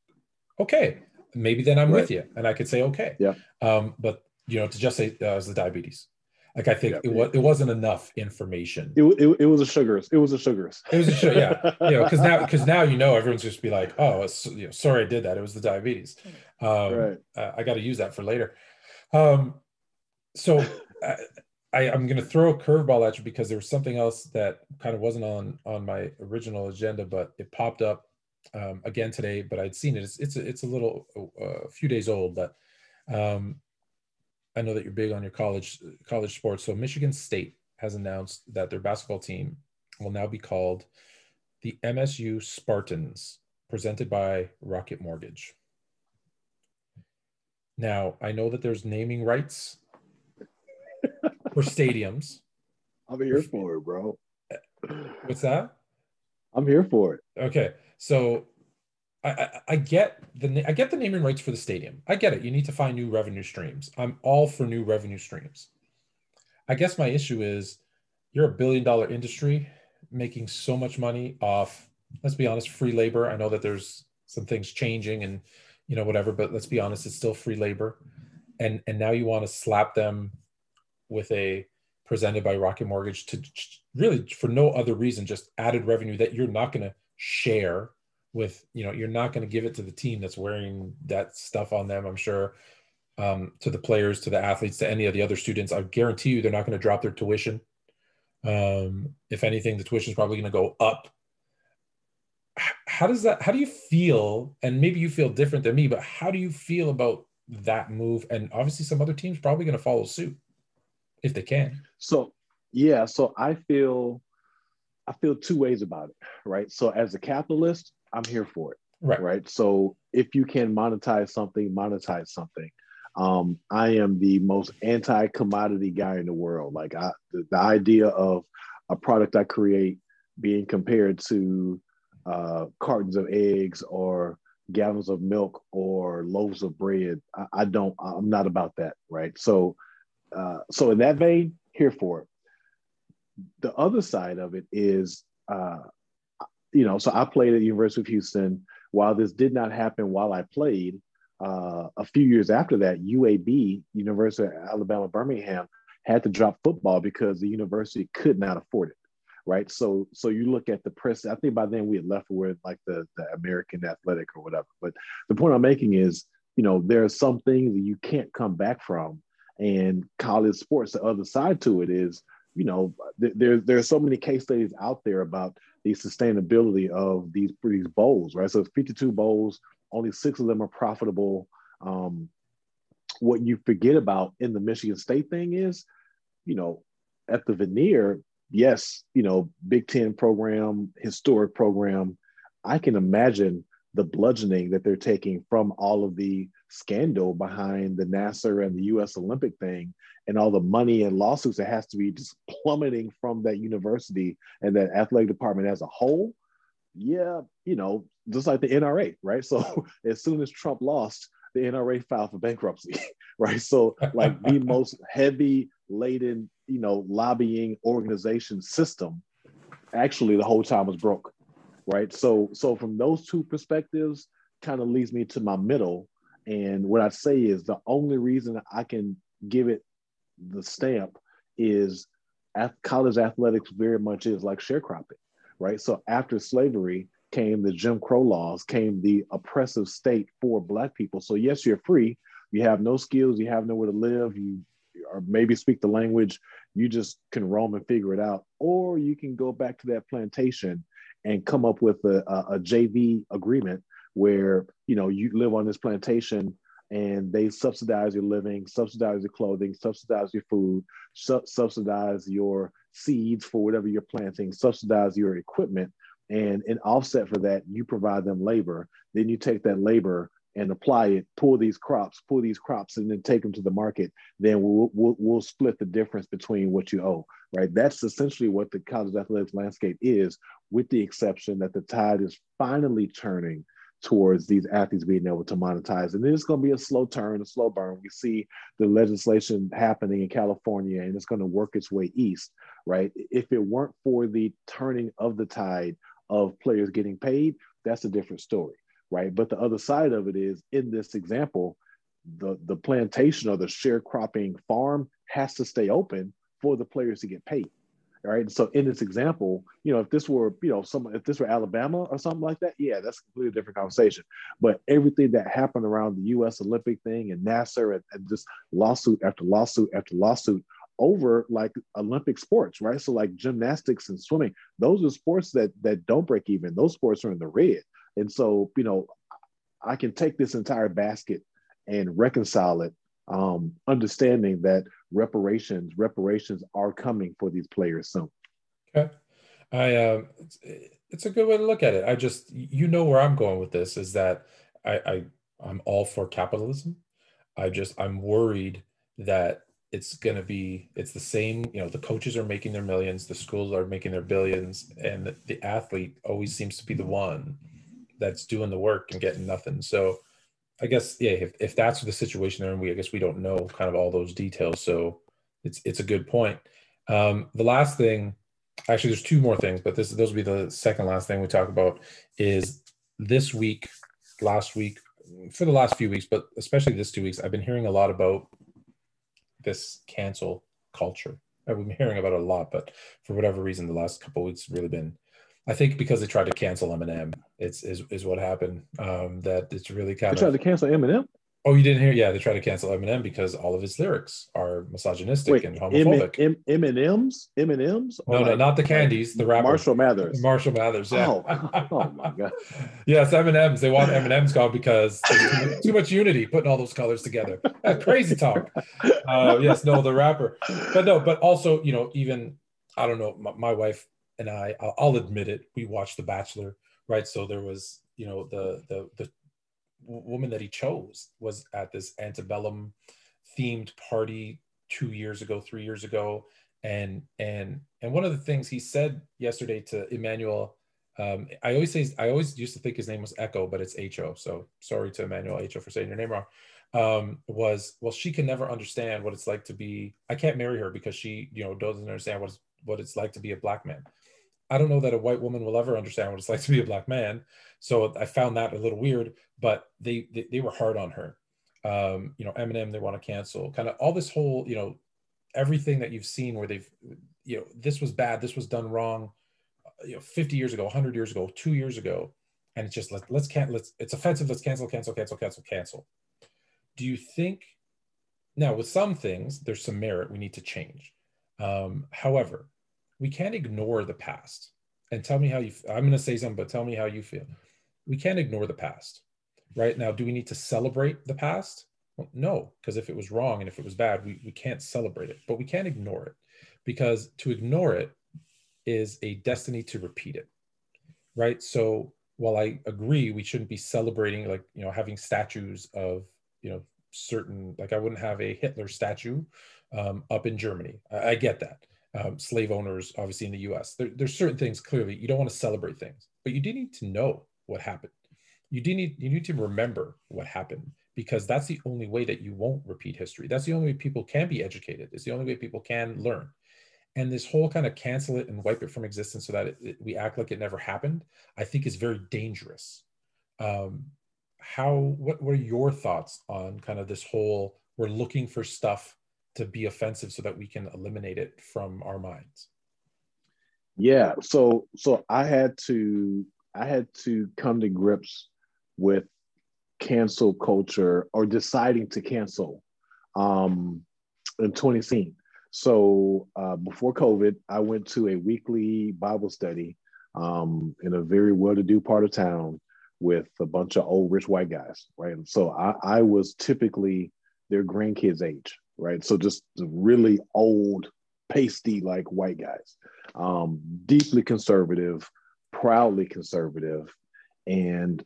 Okay, maybe then I'm with right. you, and I could say okay, Yeah, um, but you know, to just say uh, it was the diabetes, like I think yeah. it It, was it wasn't enough information. it, it, it was a sugars. It was a sugars. It was a show, yeah, you know, because now because now you know everyone's just be like, oh, it's, you know, sorry I did that. It was the diabetes. Um, Right. uh, I got to use that for later. Um, so I, I, I'm going to throw a curveball at you because there was something else that kind of wasn't on on my original agenda, but it popped up um, again today. But I'd seen it. It's it's a, it's a little uh, a few days old, but um, I know that you're big on your college college sports. So Michigan State has announced that their basketball team will now be called the M S U Spartans, presented by Rocket Mortgage. Now, I know that there's naming rights for stadiums. I'm here for it, bro. What's that? I'm here for it. Okay, so I, I, I get the I get the naming rights for the stadium. I get it. You need to find new revenue streams. I'm all for new revenue streams. I guess my issue is you're a billion dollar industry making so much money off, let's be honest, free labor. I know that there's some things changing and you know whatever, but let's be honest, it's still free labor. And and now you want to slap them with a presented by Rocket Mortgage to really for no other reason, just added revenue that you're not going to share with, you know, you're not going to give it to the team that's wearing that stuff on them, I'm sure, um, to the players, to the athletes, to any of the other students. I guarantee you they're not going to drop their tuition. Um, if anything, the tuition is probably going to go up. How does that, how do you feel? And maybe you feel different than me, but how do you feel about that move? And obviously some other teams probably going to follow suit if they can. So, yeah, so I feel, I feel two ways about it, right? So as a capitalist, I'm here for it, right? Right. So if you can monetize something, monetize something. Um, I am the most anti-commodity guy in the world. Like I, the, the idea of a product I create being compared to uh, cartons of eggs or gallons of milk or loaves of bread, I, I don't. I'm not about that, right? So, uh, so in that vein, here for it. The other side of it is, uh, you know, so I played at the University of Houston. While this did not happen while I played, uh, a few years after that, U A B, University of Alabama, Birmingham, had to drop football because the university could not afford it. Right. So, so you look at the press. I think by then we had left with like the, the American Athletic or whatever. But the point I'm making is, you know, there are some things that you can't come back from. And college sports, the other side to it is, you know, there, there are so many case studies out there about the sustainability of these, these bowls, right? So fifty-two bowls, only six of them are profitable. Um, what you forget about in the Michigan State thing is, you know, at the veneer, yes, you know, Big Ten program, historic program, I can imagine the bludgeoning that they're taking from all of the scandal behind the NASA and the U S Olympic thing and all the money and lawsuits that has to be just plummeting from that university and that athletic department as a whole. Yeah, you know, just like the N R A, right? So as soon as Trump lost, the N R A filed for bankruptcy, right? So like the most heavy laden, you know, lobbying organization system, actually the whole time was broke, right? So, so from those two perspectives, kind of leads me to my middle. And what I'd say is the only reason I can give it the stamp is college athletics very much is like sharecropping, right? So after slavery came the Jim Crow laws, came the oppressive state for Black people. So yes, you're free. You have no skills. You have nowhere to live. You or maybe speak the language. You just can roam and figure it out. Or you can go back to that plantation and come up with a, a, a J V agreement where, you know, you live on this plantation and they subsidize your living, subsidize your clothing, subsidize your food, su- subsidize your seeds for whatever you're planting, subsidize your equipment. And in offset for that, you provide them labor. Then you take that labor and apply it, pull these crops, pull these crops, and then take them to the market. Then we'll, we'll, we'll split the difference between what you owe, right? That's essentially what the college athletics landscape is, with the exception that the tide is finally turning towards these athletes being able to monetize. And it's going to be a slow turn, a slow burn. We see the legislation happening in California, and it's going to work its way east, right? If it weren't for the turning of the tide of players getting paid, that's a different story, right? But the other side of it is, in this example, the, the plantation or the sharecropping farm has to stay open for the players to get paid. All right. So in this example, you know, if this were, you know, some, if this were Alabama or something like that, yeah, that's a completely different conversation. But everything that happened around the U S Olympic thing and NASA and, and just lawsuit after lawsuit after lawsuit over like Olympic sports, right? So like gymnastics and swimming, those are sports that that don't break even. Those sports are in the red. And so, you know, I can take this entire basket and reconcile it, um, understanding that reparations, reparations are coming for these players soon. Okay. I, um, it's, it's a good way to look at it. I just, you know, where I'm going with this is that I, I, I'm all for capitalism. I just, I'm worried that it's going to be, it's the same, you know, the coaches are making their millions, the schools are making their billions, and the, the athlete always seems to be the one that's doing the work and getting nothing. So I guess, yeah, if, if that's the situation there, and we, I guess we don't know kind of all those details. So it's, it's a good point. Um, the last thing, actually, there's two more things, but this, those will be the second last thing we talk about is this week, last week, for the last few weeks, but especially this two weeks, I've been hearing a lot about this cancel culture. I've been hearing about it a lot, but for whatever reason, the last couple of weeks really been I think because they tried to cancel Eminem, it's is is what happened. Um, that it's really They kind tried of. to cancel Eminem. Oh, you didn't hear? Yeah, they tried to cancel Eminem because all of his lyrics are misogynistic Wait, and M homophobic. M M and M's, M and M's, or No, no, like not the like candies, the rapper, Marshall Mathers. Marshall Mathers. Yeah. Oh, oh my God. Yes, M and M's. They want M and M's gone because there's too much, too much unity putting all those colors together. Uh, crazy talk. Uh, yes, no, the rapper, but no, but also, you know, even I don't know, my, my wife and I, I'll, I'll admit it, we watched The Bachelor, right? So there was, you know, the the the woman that he chose was at this antebellum themed party two years ago, three years ago, and and and one of the things he said yesterday to Emmanuel, um, I always say I always used to think his name was Echo, but it's H O. So sorry to Emmanuel H O for saying your name wrong. Um, was well, she can never understand what it's like to be. I can't marry her because she, you know, doesn't understand what it's, what it's like to be a black man. I don't know that a white woman will ever understand what it's like to be a black man. So I found that a little weird, but they they, they were hard on her. Um, you know, Eminem, they want to cancel kind of all this whole, you know, everything that you've seen where they've, you know, this was bad, this was done wrong, you know, fifty years ago, one hundred years ago, two years ago. And it's just like, let's can't, let's, it's offensive, let's cancel, cancel, cancel, cancel, cancel. Do you think, now with some things, there's some merit we need to change. Um, however, we can't ignore the past. And tell me how you, I'm going to say something, but tell me how you feel. We can't ignore the past, right? Now, do we need to celebrate the past? Well, no, because if it was wrong and if it was bad, we, we can't celebrate it, but we can't ignore it, because to ignore it is a destiny to repeat it, right? So while I agree we shouldn't be celebrating, like, you know, having statues of, you know, certain, like I wouldn't have a Hitler statue um, up in Germany. I, I get that. Um, slave owners, obviously in the U S, there, there's certain things clearly you don't want to celebrate things, but you do need to know what happened. You do need you need to remember what happened, because that's the only way that you won't repeat history. That's the only way people can be educated. It's the only way people can learn. And this whole kind of cancel it and wipe it from existence so that it, it, we act like it never happened, I think is very dangerous. Um, how what were your thoughts on kind of this whole we're looking for stuff to be offensive so that we can eliminate it from our minds? Yeah, so so I had to I had to come to grips with cancel culture, or deciding to cancel, um, in twenty sixteen. So uh, before COVID, I went to a weekly Bible study um, in a very well-to-do part of town with a bunch of old rich white guys, right? And so I, I was typically their grandkids' age, right? So just really old, pasty like white guys, um, deeply conservative, proudly conservative, and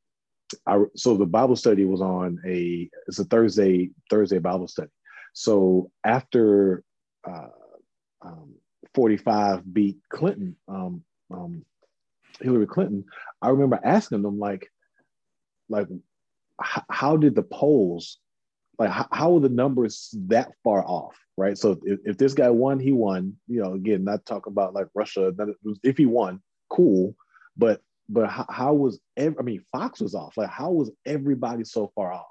I, so the Bible study was on a it's a Thursday Thursday Bible study. So after uh, um, forty-five beat Clinton, um, um, Hillary Clinton, I remember asking them like, like, h- how did the polls, like, h- how were the numbers that far off, right? So if, if this guy won, he won. You know, again, not talking about like Russia. If he won, cool. But but how, how was every, I mean, Fox was off. Like, how was everybody so far off?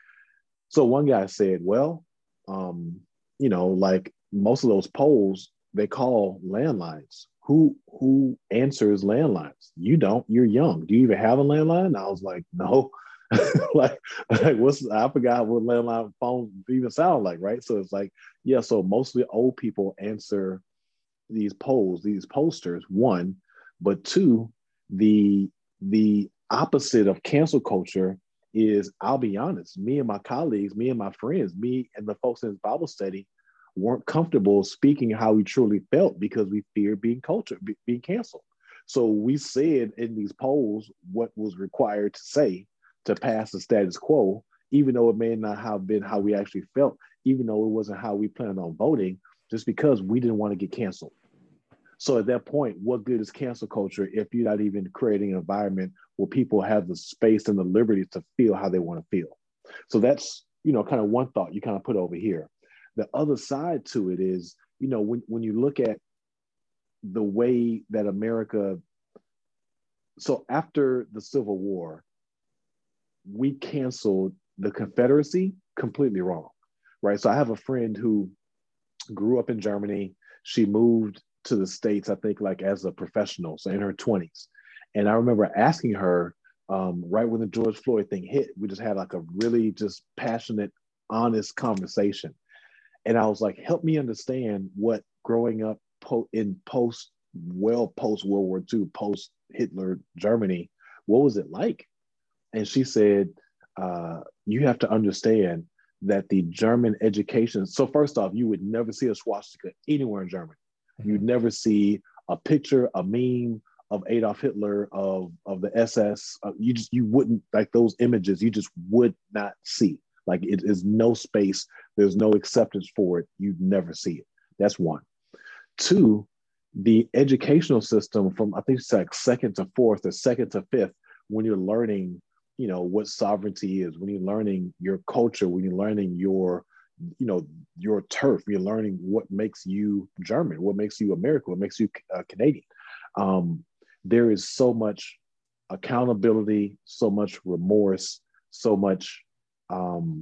So one guy said, well, um, you know, like most of those polls, they call landlines. Who who answers landlines? You don't. You're young. Do you even have a landline? I was like, no. like, like what's I forgot what landline phone even sound like, right? So it's like, yeah. So mostly old people answer these polls, these posters. One, but two, the the opposite of cancel culture is, I'll be honest, me and my colleagues, me and my friends, me and the folks in this Bible study weren't comfortable speaking how we truly felt because we feared being cultured, be, being canceled. So we said in these polls what was required to say to pass the status quo, even though it may not have been how we actually felt, even though it wasn't how we planned on voting, just because we didn't want to get canceled. So at that point, what good is cancel culture if you're not even creating an environment where people have the space and the liberty to feel how they want to feel? So that's, you know, kind of one thought you kind of put over here. The other side to it is, you know, when, when you look at the way that America, so after the Civil War, we canceled the Confederacy completely wrong, right? So I have a friend who grew up in Germany. She moved to the States, I think, like as a professional, so in her twenties. And I remember asking her, um, right when the George Floyd thing hit, we just had like a really just passionate, honest conversation. And I was like, help me understand what growing up po- in post, well, post World War two, post Hitler Germany, what was it like? And she said, uh, you have to understand that the German education. So first off, you would never see a swastika anywhere in Germany. Mm-hmm. You'd never see a picture, a meme of Adolf Hitler, of, of the S S. Uh, you just, you wouldn't, like those images, you just would not see. Like it is no space. There's no acceptance for it. You'd never see it. That's one. Two, the educational system from, I think it's like second to fourth or second to fifth, when you're learning, you know, what sovereignty is, when you're learning your culture, when you're learning your, you know, your turf, you're learning what makes you German, what makes you American, what makes you uh, Canadian. Um, there is so much accountability, so much remorse, so much, um,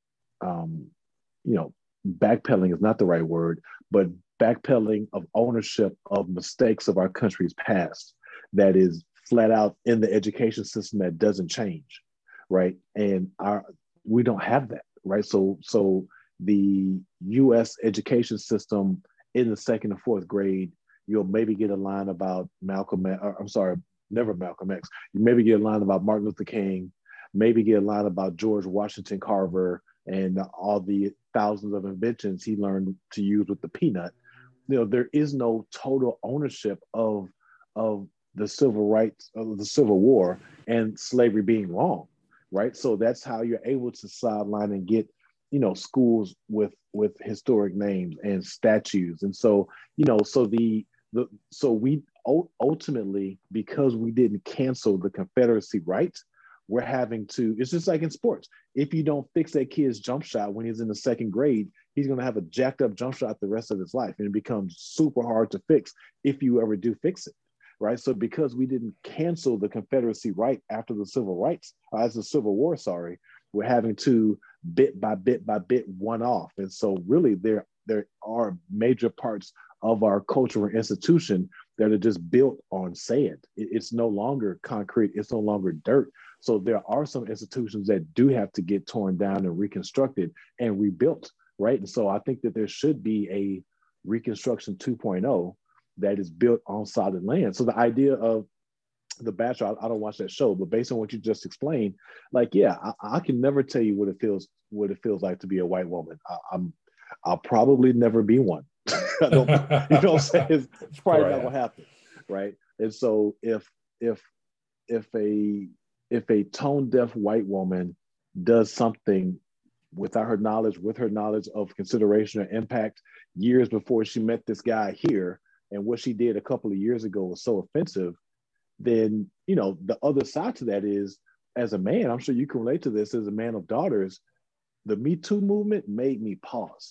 um, you know, backpedaling is not the right word, but backpedaling of ownership of mistakes of our country's past that is flat out in the education system that doesn't change, right? And our we don't have that, right? So so the U S education system in the second and fourth grade, you'll maybe get a line about Malcolm, or, I'm sorry, never Malcolm X. You maybe get a line about Martin Luther King, maybe get a line about George Washington Carver and all the thousands of inventions he learned to use with the peanut. You know, there is no total ownership of, of the civil rights, of the Civil War and slavery being wrong, right? So that's how you're able to sideline and get, you know, schools with with historic names and statues. And so, you know, so the the so we ultimately, because we didn't cancel the Confederacy rights, we're having to, it's just like in sports. If you don't fix that kid's jump shot when he's in the second grade, he's going to have a jacked up jump shot the rest of his life. And it becomes super hard to fix if you ever do fix it, right? So because we didn't cancel the Confederacy right after the civil rights, uh, as the Civil War, sorry, we're having to bit by bit by bit one off. And so really there, there are major parts of our cultural institution that are just built on sand. It, it's no longer concrete. It's no longer dirt. So there are some institutions that do have to get torn down and reconstructed and rebuilt, right? And so I think that there should be a Reconstruction two point oh that is built on solid land. So the idea of The Bachelor, I, I don't watch that show, but based on what you just explained, like, yeah, I, I can never tell you what it feels what it feels like to be a white woman. I, I'm I'll probably never be one. I don't, you know what I'm saying? It's, it's probably not gonna happen, right? And so if if if a if a tone deaf white woman does something without her knowledge, with her knowledge of consideration or impact, years before she met this guy here, and what she did a couple of years ago was so offensive, then, you know, the other side to that is, as a man, I'm sure you can relate to this, as a man of daughters, the Me Too movement made me pause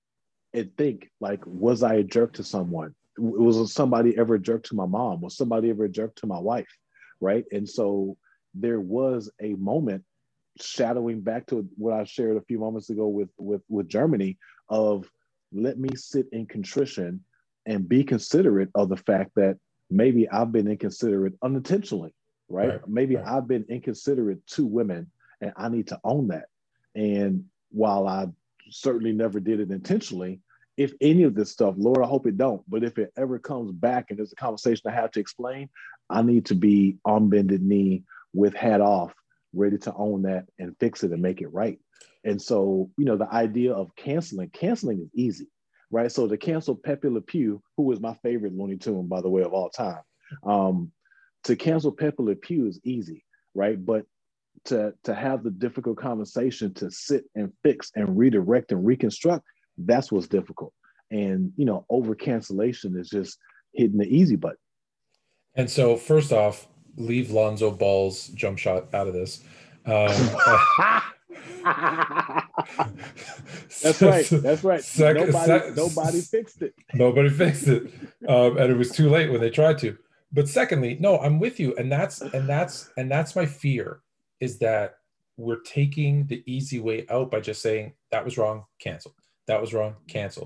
and think, like, was I a jerk to someone? Was somebody ever a jerk to my mom? Was somebody ever a jerk to my wife? Right? And so there was a moment, shadowing back to what I shared a few moments ago with, with, with Germany, of let me sit in contrition and be considerate of the fact that maybe I've been inconsiderate unintentionally, right? right maybe right. I've been inconsiderate to women, and I need to own that. And while I certainly never did it intentionally, if any of this stuff, Lord, I hope it don't, but if it ever comes back and there's a conversation I have to explain, I need to be on bended knee with hat off, ready to own that and fix it and make it right. And so, you know, the idea of canceling, canceling is easy, right? So to cancel Pepe Le Pew, who was my favorite Looney Tune, by the way, of all time, um, to cancel Pepe Le Pew is easy, right? But to, to have the difficult conversation to sit and fix and redirect and reconstruct, that's what's difficult. And, you know, over cancellation is just hitting the easy button. And so first off, leave Lonzo Ball's jump shot out of this. Um, That's right. That's right. Second, nobody, sec- nobody fixed it. Nobody fixed it, um, and it was too late when they tried to. But secondly, no, I'm with you, and that's and that's and that's my fear, is that we're taking the easy way out by just saying that was wrong, canceled. That was wrong, canceled.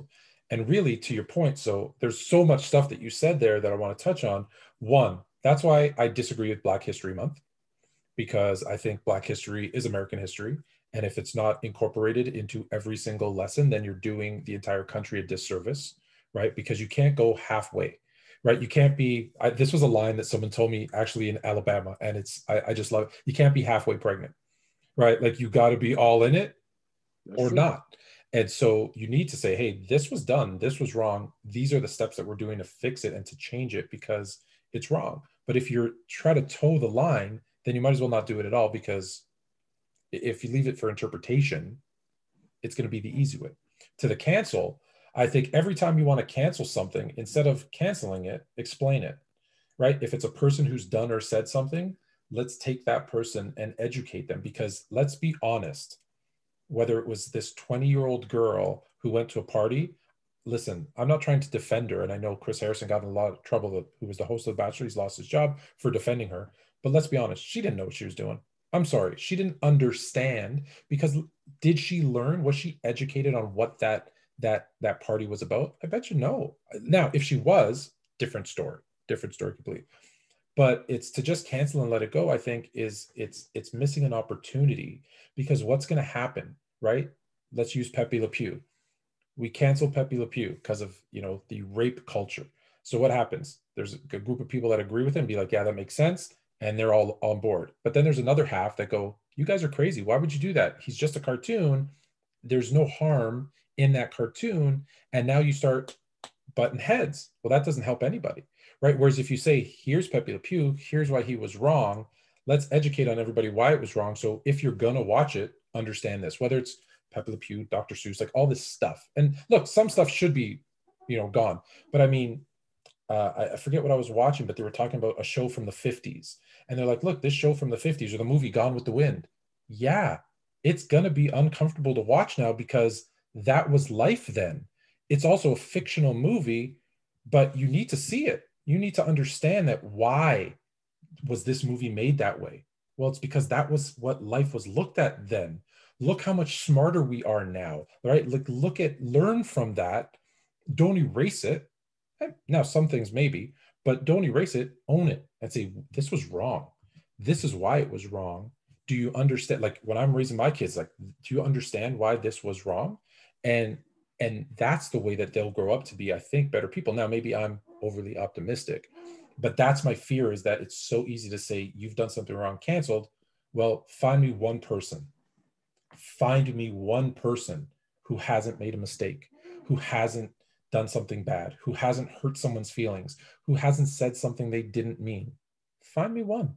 And really, to your point, so there's so much stuff that you said there that I want to touch on. One, that's why I disagree with Black History Month, because I think Black history is American history. And if it's not incorporated into every single lesson, then you're doing the entire country a disservice, right? Because you can't go halfway, right? You can't be, I, this was a line that someone told me actually in Alabama, and it's, I, I just love it. You can't be halfway pregnant, right? Like you got to be all in it That's or true. not. And so you need to say, hey, this was done, this was wrong. These are the steps that we're doing to fix it and to change it because it's wrong. But if you're trying to toe the line, then you might as well not do it at all, because if you leave it for interpretation, it's going to be the easy way. To the cancel, I think every time you want to cancel something, instead of canceling it, explain it, right? If it's a person who's done or said something, let's take that person and educate them, because let's be honest, whether it was this twenty year old girl who went to a party, listen, I'm not trying to defend her. And I know Chris Harrison got in a lot of trouble, who was the host of The Bachelor. He's lost his job for defending her. But let's be honest, she didn't know what she was doing. I'm sorry, she didn't understand, because did she learn? Was she educated on what that that that party was about? I bet you no. Now, if she was, different story, different story completely. But it's to just cancel and let it go, I think is it's it's missing an opportunity, because what's going to happen, right? Let's use Pepe Le Pew. We cancel Pepe Le Pew because of, you know, the rape culture. So what happens? There's a group of people that agree with him, be like, yeah, that makes sense, and they're all on board. But then there's another half that go, you guys are crazy. Why would you do that? He's just a cartoon. There's no harm in that cartoon. And now you start butting heads. Well, that doesn't help anybody, right? Whereas if you say, here's Pepe Le Pew, here's why he was wrong, let's educate on everybody why it was wrong. So if you're gonna watch it, understand this, whether it's Pepe Le Pew, Doctor Seuss, like all this stuff. And look, some stuff should be, you know, gone. But I mean, uh, I, I forget what I was watching, but they were talking about a show from the fifties. And they're like, look, this show from the fifties or the movie Gone with the Wind. Yeah, it's going to be uncomfortable to watch now, because that was life then. It's also a fictional movie, but you need to see it. You need to understand that why was this movie made that way? Well, it's because that was what life was looked at then. Look how much smarter we are now, right? Like, look at, learn from that. Don't erase it. Now, some things maybe, but don't erase it. Own it and say, this was wrong. This is why it was wrong. Do you understand? Like when I'm raising my kids, like, do you understand why this was wrong? And and that's the way that they'll grow up to be, I think, better people. Now, maybe I'm overly optimistic, but that's my fear, is that it's so easy to say, you've done something wrong, canceled. Well, find me one person. Find me one person who hasn't made a mistake, who hasn't done something bad, who hasn't hurt someone's feelings, who hasn't said something they didn't mean. Find me one.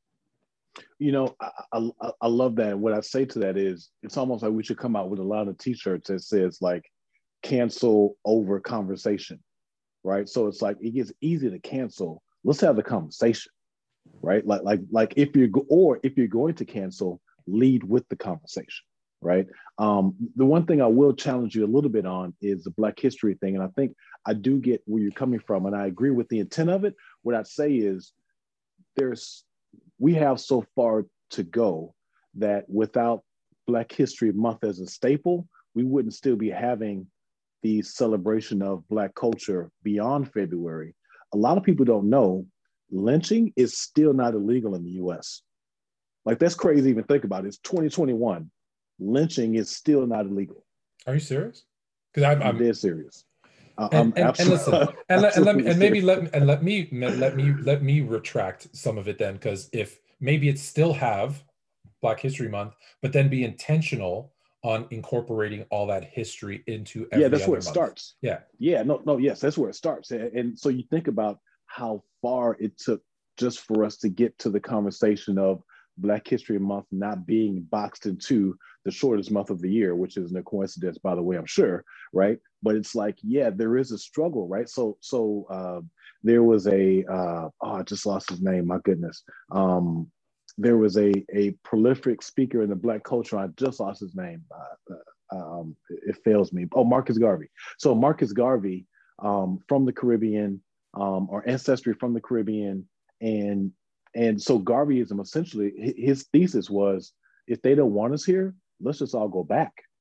You know, I, I, I love that. And what I say to that is, it's almost like we should come out with a lot of t-shirts that says like, cancel over conversation, right? So it's like, it gets easy to cancel. Let's have the conversation, right? Like, like, like if you're, or if you're going to cancel, lead with the conversation, right? Um, the one thing I will challenge you a little bit on is the Black History thing. And I think I do get where you're coming from, and I agree with the intent of it. What I'd say is there's, we have so far to go that without Black History Month as a staple, we wouldn't still be having the celebration of Black culture beyond February. A lot of people don't know lynching is still not illegal in the U S. Like, that's crazy to even think about. It's twenty twenty-one. Lynching is still not illegal. Are you serious? Because I'm, I'm I'm dead serious. Uh, and, I'm and and listen, absolutely, and let, and let me absolutely and maybe serious. let me and let me let me let me retract some of it then, because if maybe it still have Black History Month, but then be intentional on incorporating all that history into Yeah, every that's where other it month. starts. Yeah. Yeah, no, no, yes, that's where it starts. And, and so you think about how far it took just for us to get to the conversation of Black History Month not being boxed into the shortest month of the year, which is no coincidence, by the way, I'm sure, right? But it's like, yeah, there is a struggle, right? So, so uh, there was a, uh, oh, I just lost his name, my goodness. Um, there was a, a prolific speaker in the Black culture, I just lost his name. Uh, um, it fails me. Oh, Marcus Garvey. So Marcus Garvey, um, from the Caribbean, um, or ancestry from the Caribbean, and and so Garveyism, essentially, his thesis was, if they don't want us here, let's just all go back,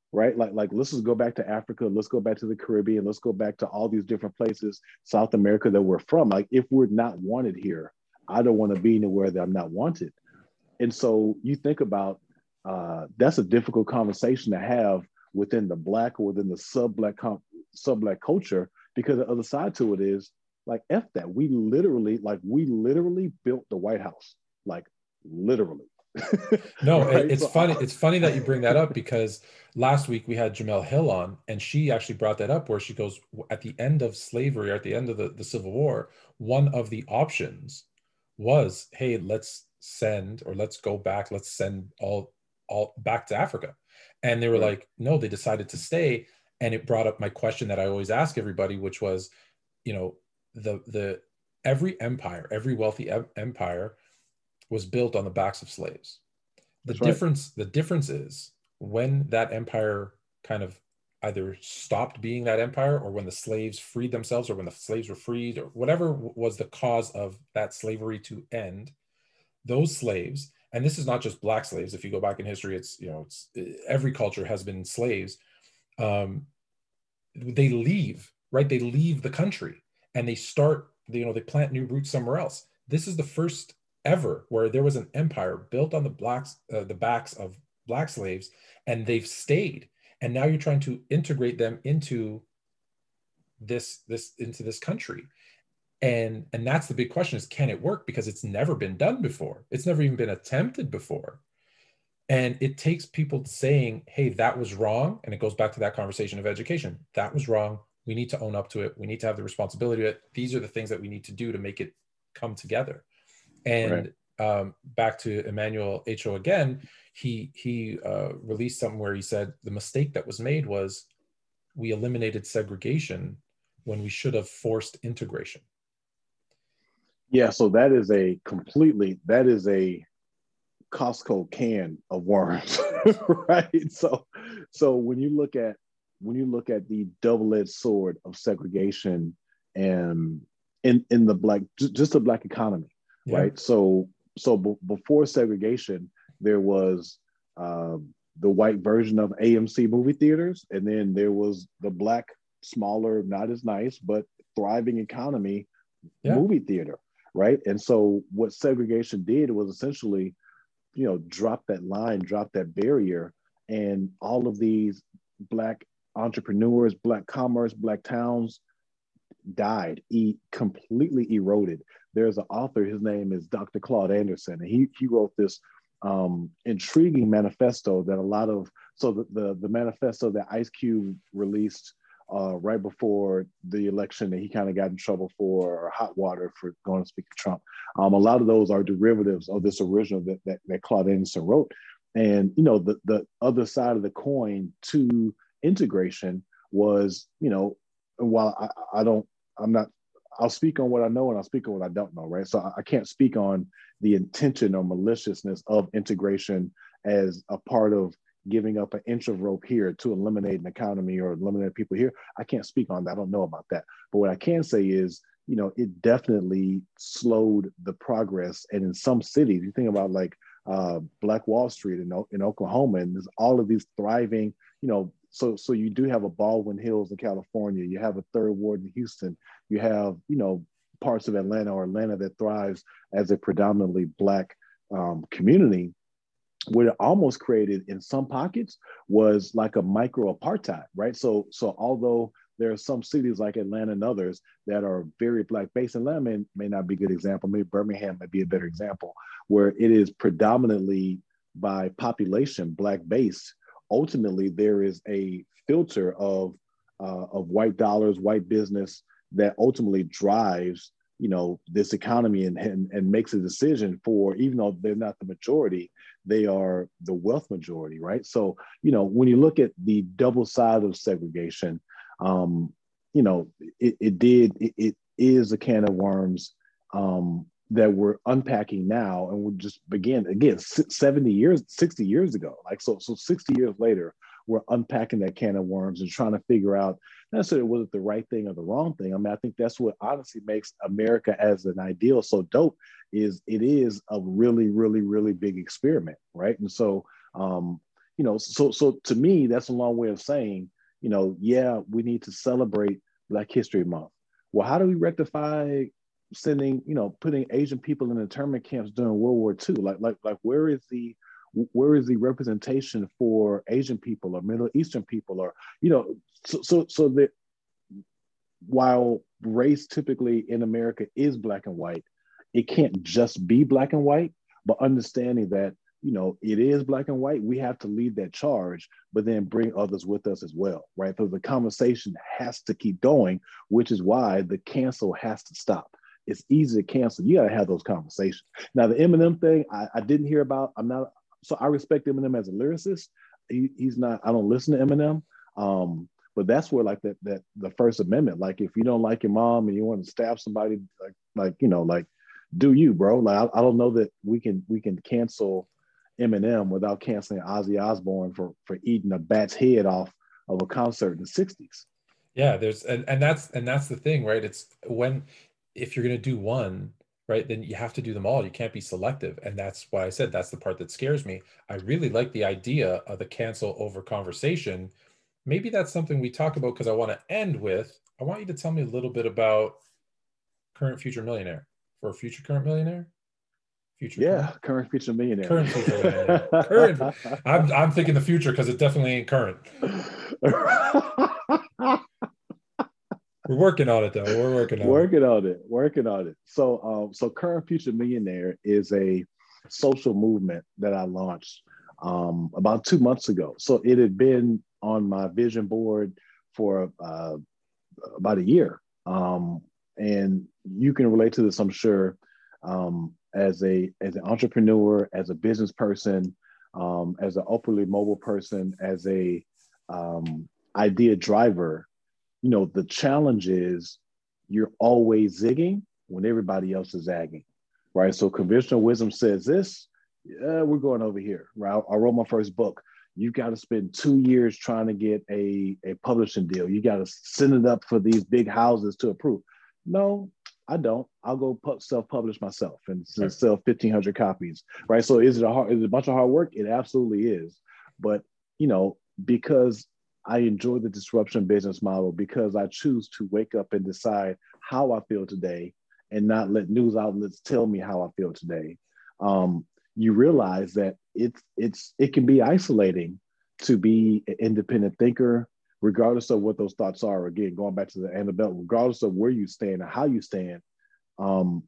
right? Like, like let's just go back to Africa. Let's go back to the Caribbean. Let's go back to all these different places, South America that we're from. Like, if we're not wanted here, I don't want to be anywhere that I'm not wanted. And so you think about uh, that's a difficult conversation to have within the Black or within the sub-Black com- sub-Black culture, because the other side to it is like, F that. We literally, like, we literally built the White House, like literally. No, it, Right. it's So funny. I, It's funny that you bring that up because last week we had Jamel Hill on, and she actually brought that up where she goes, at the end of slavery, or at the end of the, the Civil War, one of the options was, hey, let's send, or let's go back, let's send all all back to Africa. And they were right, like, no, they decided to stay. And it brought up my question that I always ask everybody, which was, you know, the the every empire, every wealthy em- empire was built on the backs of slaves. The that's right. difference, the difference is when that empire kind of either stopped being that empire, or when the slaves freed themselves, or when the slaves were freed, or whatever was the cause of that slavery to end, those slaves, and this is not just Black slaves. If you go back in history, it's, you know, it's every culture has been slaves. Um, they leave, right? They leave the country and they start, you know, they plant new roots somewhere else. This is the first ever where there was an empire built on the blacks, uh, the backs of Black slaves, and they've stayed. And now you're trying to integrate them into this, this, into this country. And and that's the big question, is can it work? Because it's never been done before. It's never even been attempted before. And it takes people saying, hey, that was wrong. And it goes back to that conversation of education. That was wrong. We need to own up to it. We need to have the responsibility of it. These are the things that we need to do to make it come together. Right. And um, back to Emmanuel Acho again, he, he uh, released something where he said the mistake that was made was we eliminated segregation when we should have forced integration. Yeah. So that is a completely, that is a Costco can of worms, right? So, so when you look at when you look at the double-edged sword of segregation and in in the black, just the black economy, Yeah. right? So, so b- before segregation, there was uh, the white version of A M C movie theaters, and then there was the black, smaller, not as nice, but thriving economy Yeah. movie theater, right? And so, what segregation did was essentially, you know, drop that line, drop that barrier, and all of these black entrepreneurs, black commerce, black towns died, e- completely eroded. There's an author, his name is Doctor Claude Anderson, and he he wrote this um, intriguing manifesto that a lot of, so the, the the manifesto that Ice Cube released uh, right before the election that he kind of got in trouble for, or hot water for going to speak to Trump. Um, a lot of those are derivatives of this original that, that, that Claude Anderson wrote. And, you know, the, the other side of the coin to integration was, you know, while I, I don't, I'm not, I'll speak on what I know and I'll speak on what I don't know, right? So I, I can't speak on the intention or maliciousness of integration as a part of giving up an inch of rope here to eliminate an economy or eliminate people here. I can't speak on that. I don't know about that. But what I can say is, you know, it definitely slowed the progress. And in some cities, you think about like uh, Black Wall Street in, in Oklahoma, and there's all of these thriving, you know, so so you do have a Baldwin Hills in California, you have a Third Ward in Houston, you have, you know, parts of Atlanta or Atlanta that thrives as a predominantly Black um, community. What it almost created in some pockets was like a micro apartheid, right? So, so although there are some cities like Atlanta and others that are very Black based, and Atlanta may, may not be a good example, maybe Birmingham might be a better example, where it is predominantly by population Black based. Ultimately, there is a filter of uh, of white dollars, white business that ultimately drives, you know, this economy, and, and and makes a decision for, even though they're not the majority, they are the wealth majority, right? So, you know, when you look at the double side of segregation, um, you know, it, it did, it, it is a can of worms um, that we're unpacking now, and we'll just begin again seventy years, sixty years ago. Like, so, so sixty years later, we're unpacking that can of worms and trying to figure out not necessarily was it the right thing or the wrong thing. I mean, I think that's what honestly makes America as an ideal so dope, is it is a really, really, really big experiment, right? And so, um, you know, so so to me, that's a long way of saying, you know, yeah, we need to celebrate Black History Month. Well, how do we rectify sending, you know, putting Asian people in internment camps during World War Two? Like, like, like, where is the where is the representation for Asian people or Middle Eastern people, or, you know, so so so that while race typically in America is black and white, it can't just be black and white, but understanding that, you know, it is black and white, we have to lead that charge, but then bring others with us as well, right? So the conversation has to keep going, which is why the cancel has to stop. It's easy to cancel. You got to have those conversations. Now, the Eminem thing, I, I didn't hear about. I'm not, so I respect Eminem as a lyricist. He, he's not, I don't listen to Eminem. Um, but that's where like that, that the First Amendment, like if you don't like your mom and you want to stab somebody, like, like, you know, like, do you, bro? Like, I, I don't know that we can, we can cancel Eminem without canceling Ozzy Osbourne for, for eating a bat's head off of a concert in the sixties. Yeah, there's, and, and that's, and that's the thing, right? It's when, if you're going to do one, right, then you have to do them all. You can't be selective. And that's why I said that's the part that scares me. I really like the idea of the cancel over conversation. Maybe that's something we talk about, because I want to end with, I want you to tell me a little bit about current future millionaire. For a future current millionaire? Future Yeah, current? current future millionaire. Current future millionaire. Current. I'm, I'm thinking the future because it definitely ain't current. We're working on it though. We're working on working it. on it. Working on it. So, um, so current future millionaire is a social movement that I launched um, about two months ago. So it had been on my vision board for uh, about a year, um, and you can relate to this, I'm sure, um, as a as an entrepreneur, as a business person, um, as an upwardly mobile person, as a um, idea driver. You know, the challenge is you're always zigging when everybody else is zagging, right? So conventional wisdom says this, yeah, we're going over here, right? I wrote my first book. You got to spend two years trying to get a, a publishing deal. You got to send it up for these big houses to approve. No, I don't. I'll go self-publish myself and Right. sell fifteen hundred copies, right? So is it a hard, is it a bunch of hard work? It absolutely is. But, you know, because I enjoy the disruption business model, because I choose to wake up and decide how I feel today and not let news outlets tell me how I feel today. Um, you realize that it's it's it can be isolating to be an independent thinker, regardless of what those thoughts are. Again, going back to the Annabelle, regardless of where you stand or how you stand, um,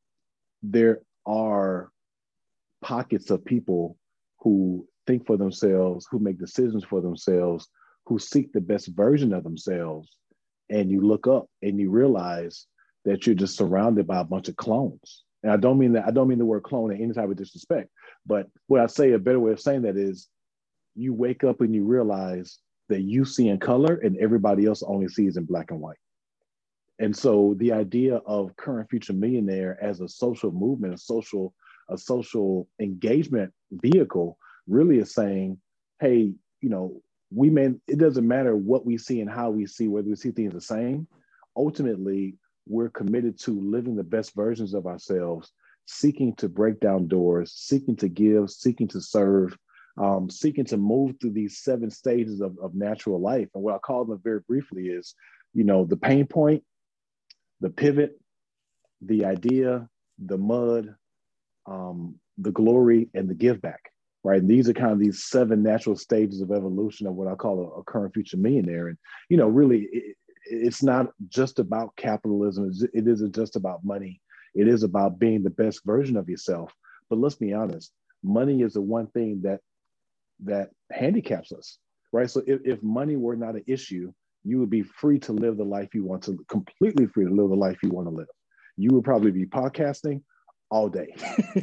there are pockets of people who think for themselves, who make decisions for themselves, who seek the best version of themselves. And you look up and you realize that you're just surrounded by a bunch of clones. And I don't mean that, I don't mean the word clone in any type of disrespect, but what I say, a better way of saying that is you wake up and you realize that you see in color and everybody else only sees in black and white. And so the idea of current future millionaire as a social movement, a social, a social engagement vehicle really is saying, hey, you know, we may, it doesn't matter what we see and how we see, whether we see things the same. Ultimately, we're committed to living the best versions of ourselves, seeking to break down doors, seeking to give, seeking to serve, um, seeking to move through these seven stages of, of natural life. And what I call them very briefly is, you know, the pain point, the pivot, the idea, the mud, um, the glory, and the give back. Right. And these are kind of these seven natural stages of evolution of what I call a, a current future millionaire. And, you know, really, it, it's not just about capitalism. It isn't just about money. It is about being the best version of yourself. But let's be honest, money is the one thing that that handicaps us. Right. So if, if money were not an issue, you would be free to live the life you want to, completely free to live the life you want to live. You would probably be podcasting all day.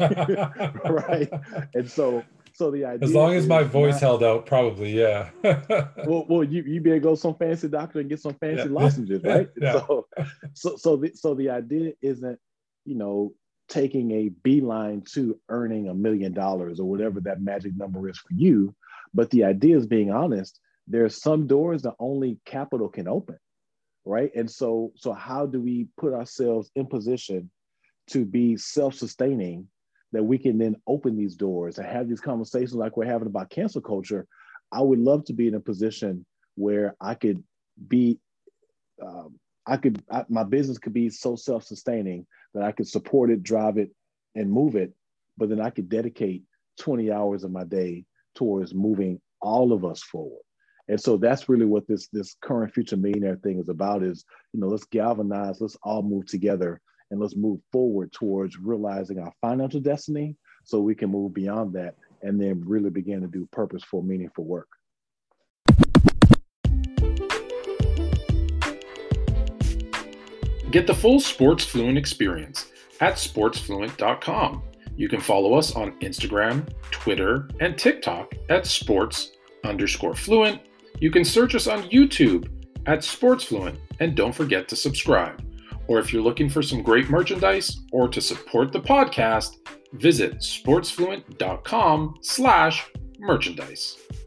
Right. And so, So the idea, as long as my voice not, held out, probably, yeah. well, well, you you be able to go to some fancy doctor and get some fancy yeah. lozenges, right? Yeah. So, so, so the so the idea isn't, you know, taking a beeline to earning a million dollars or whatever that magic number is for you, but the idea is being honest. There's some doors that only capital can open, right? And so, so how do we put ourselves in position to be self-sustaining, that we can then open these doors and have these conversations like we're having about cancel culture, I would love to be in a position where I could be, um, I could, I, my business could be so self-sustaining that I could support it, drive it, and move it, but then I could dedicate twenty hours of my day towards moving all of us forward. And so that's really what this, this current future millionaire thing is about is, you know, let's galvanize, let's all move together and let's move forward towards realizing our financial destiny so we can move beyond that and then really begin to do purposeful, meaningful work. Get the full Sports Fluent experience at sports fluent dot com. You can follow us on Instagram, Twitter, and TikTok at sports underscore fluent. You can search us on YouTube at Sports Fluent, and don't forget to subscribe. Or if you're looking for some great merchandise or to support the podcast, visit sports fluent dot com slash merchandise.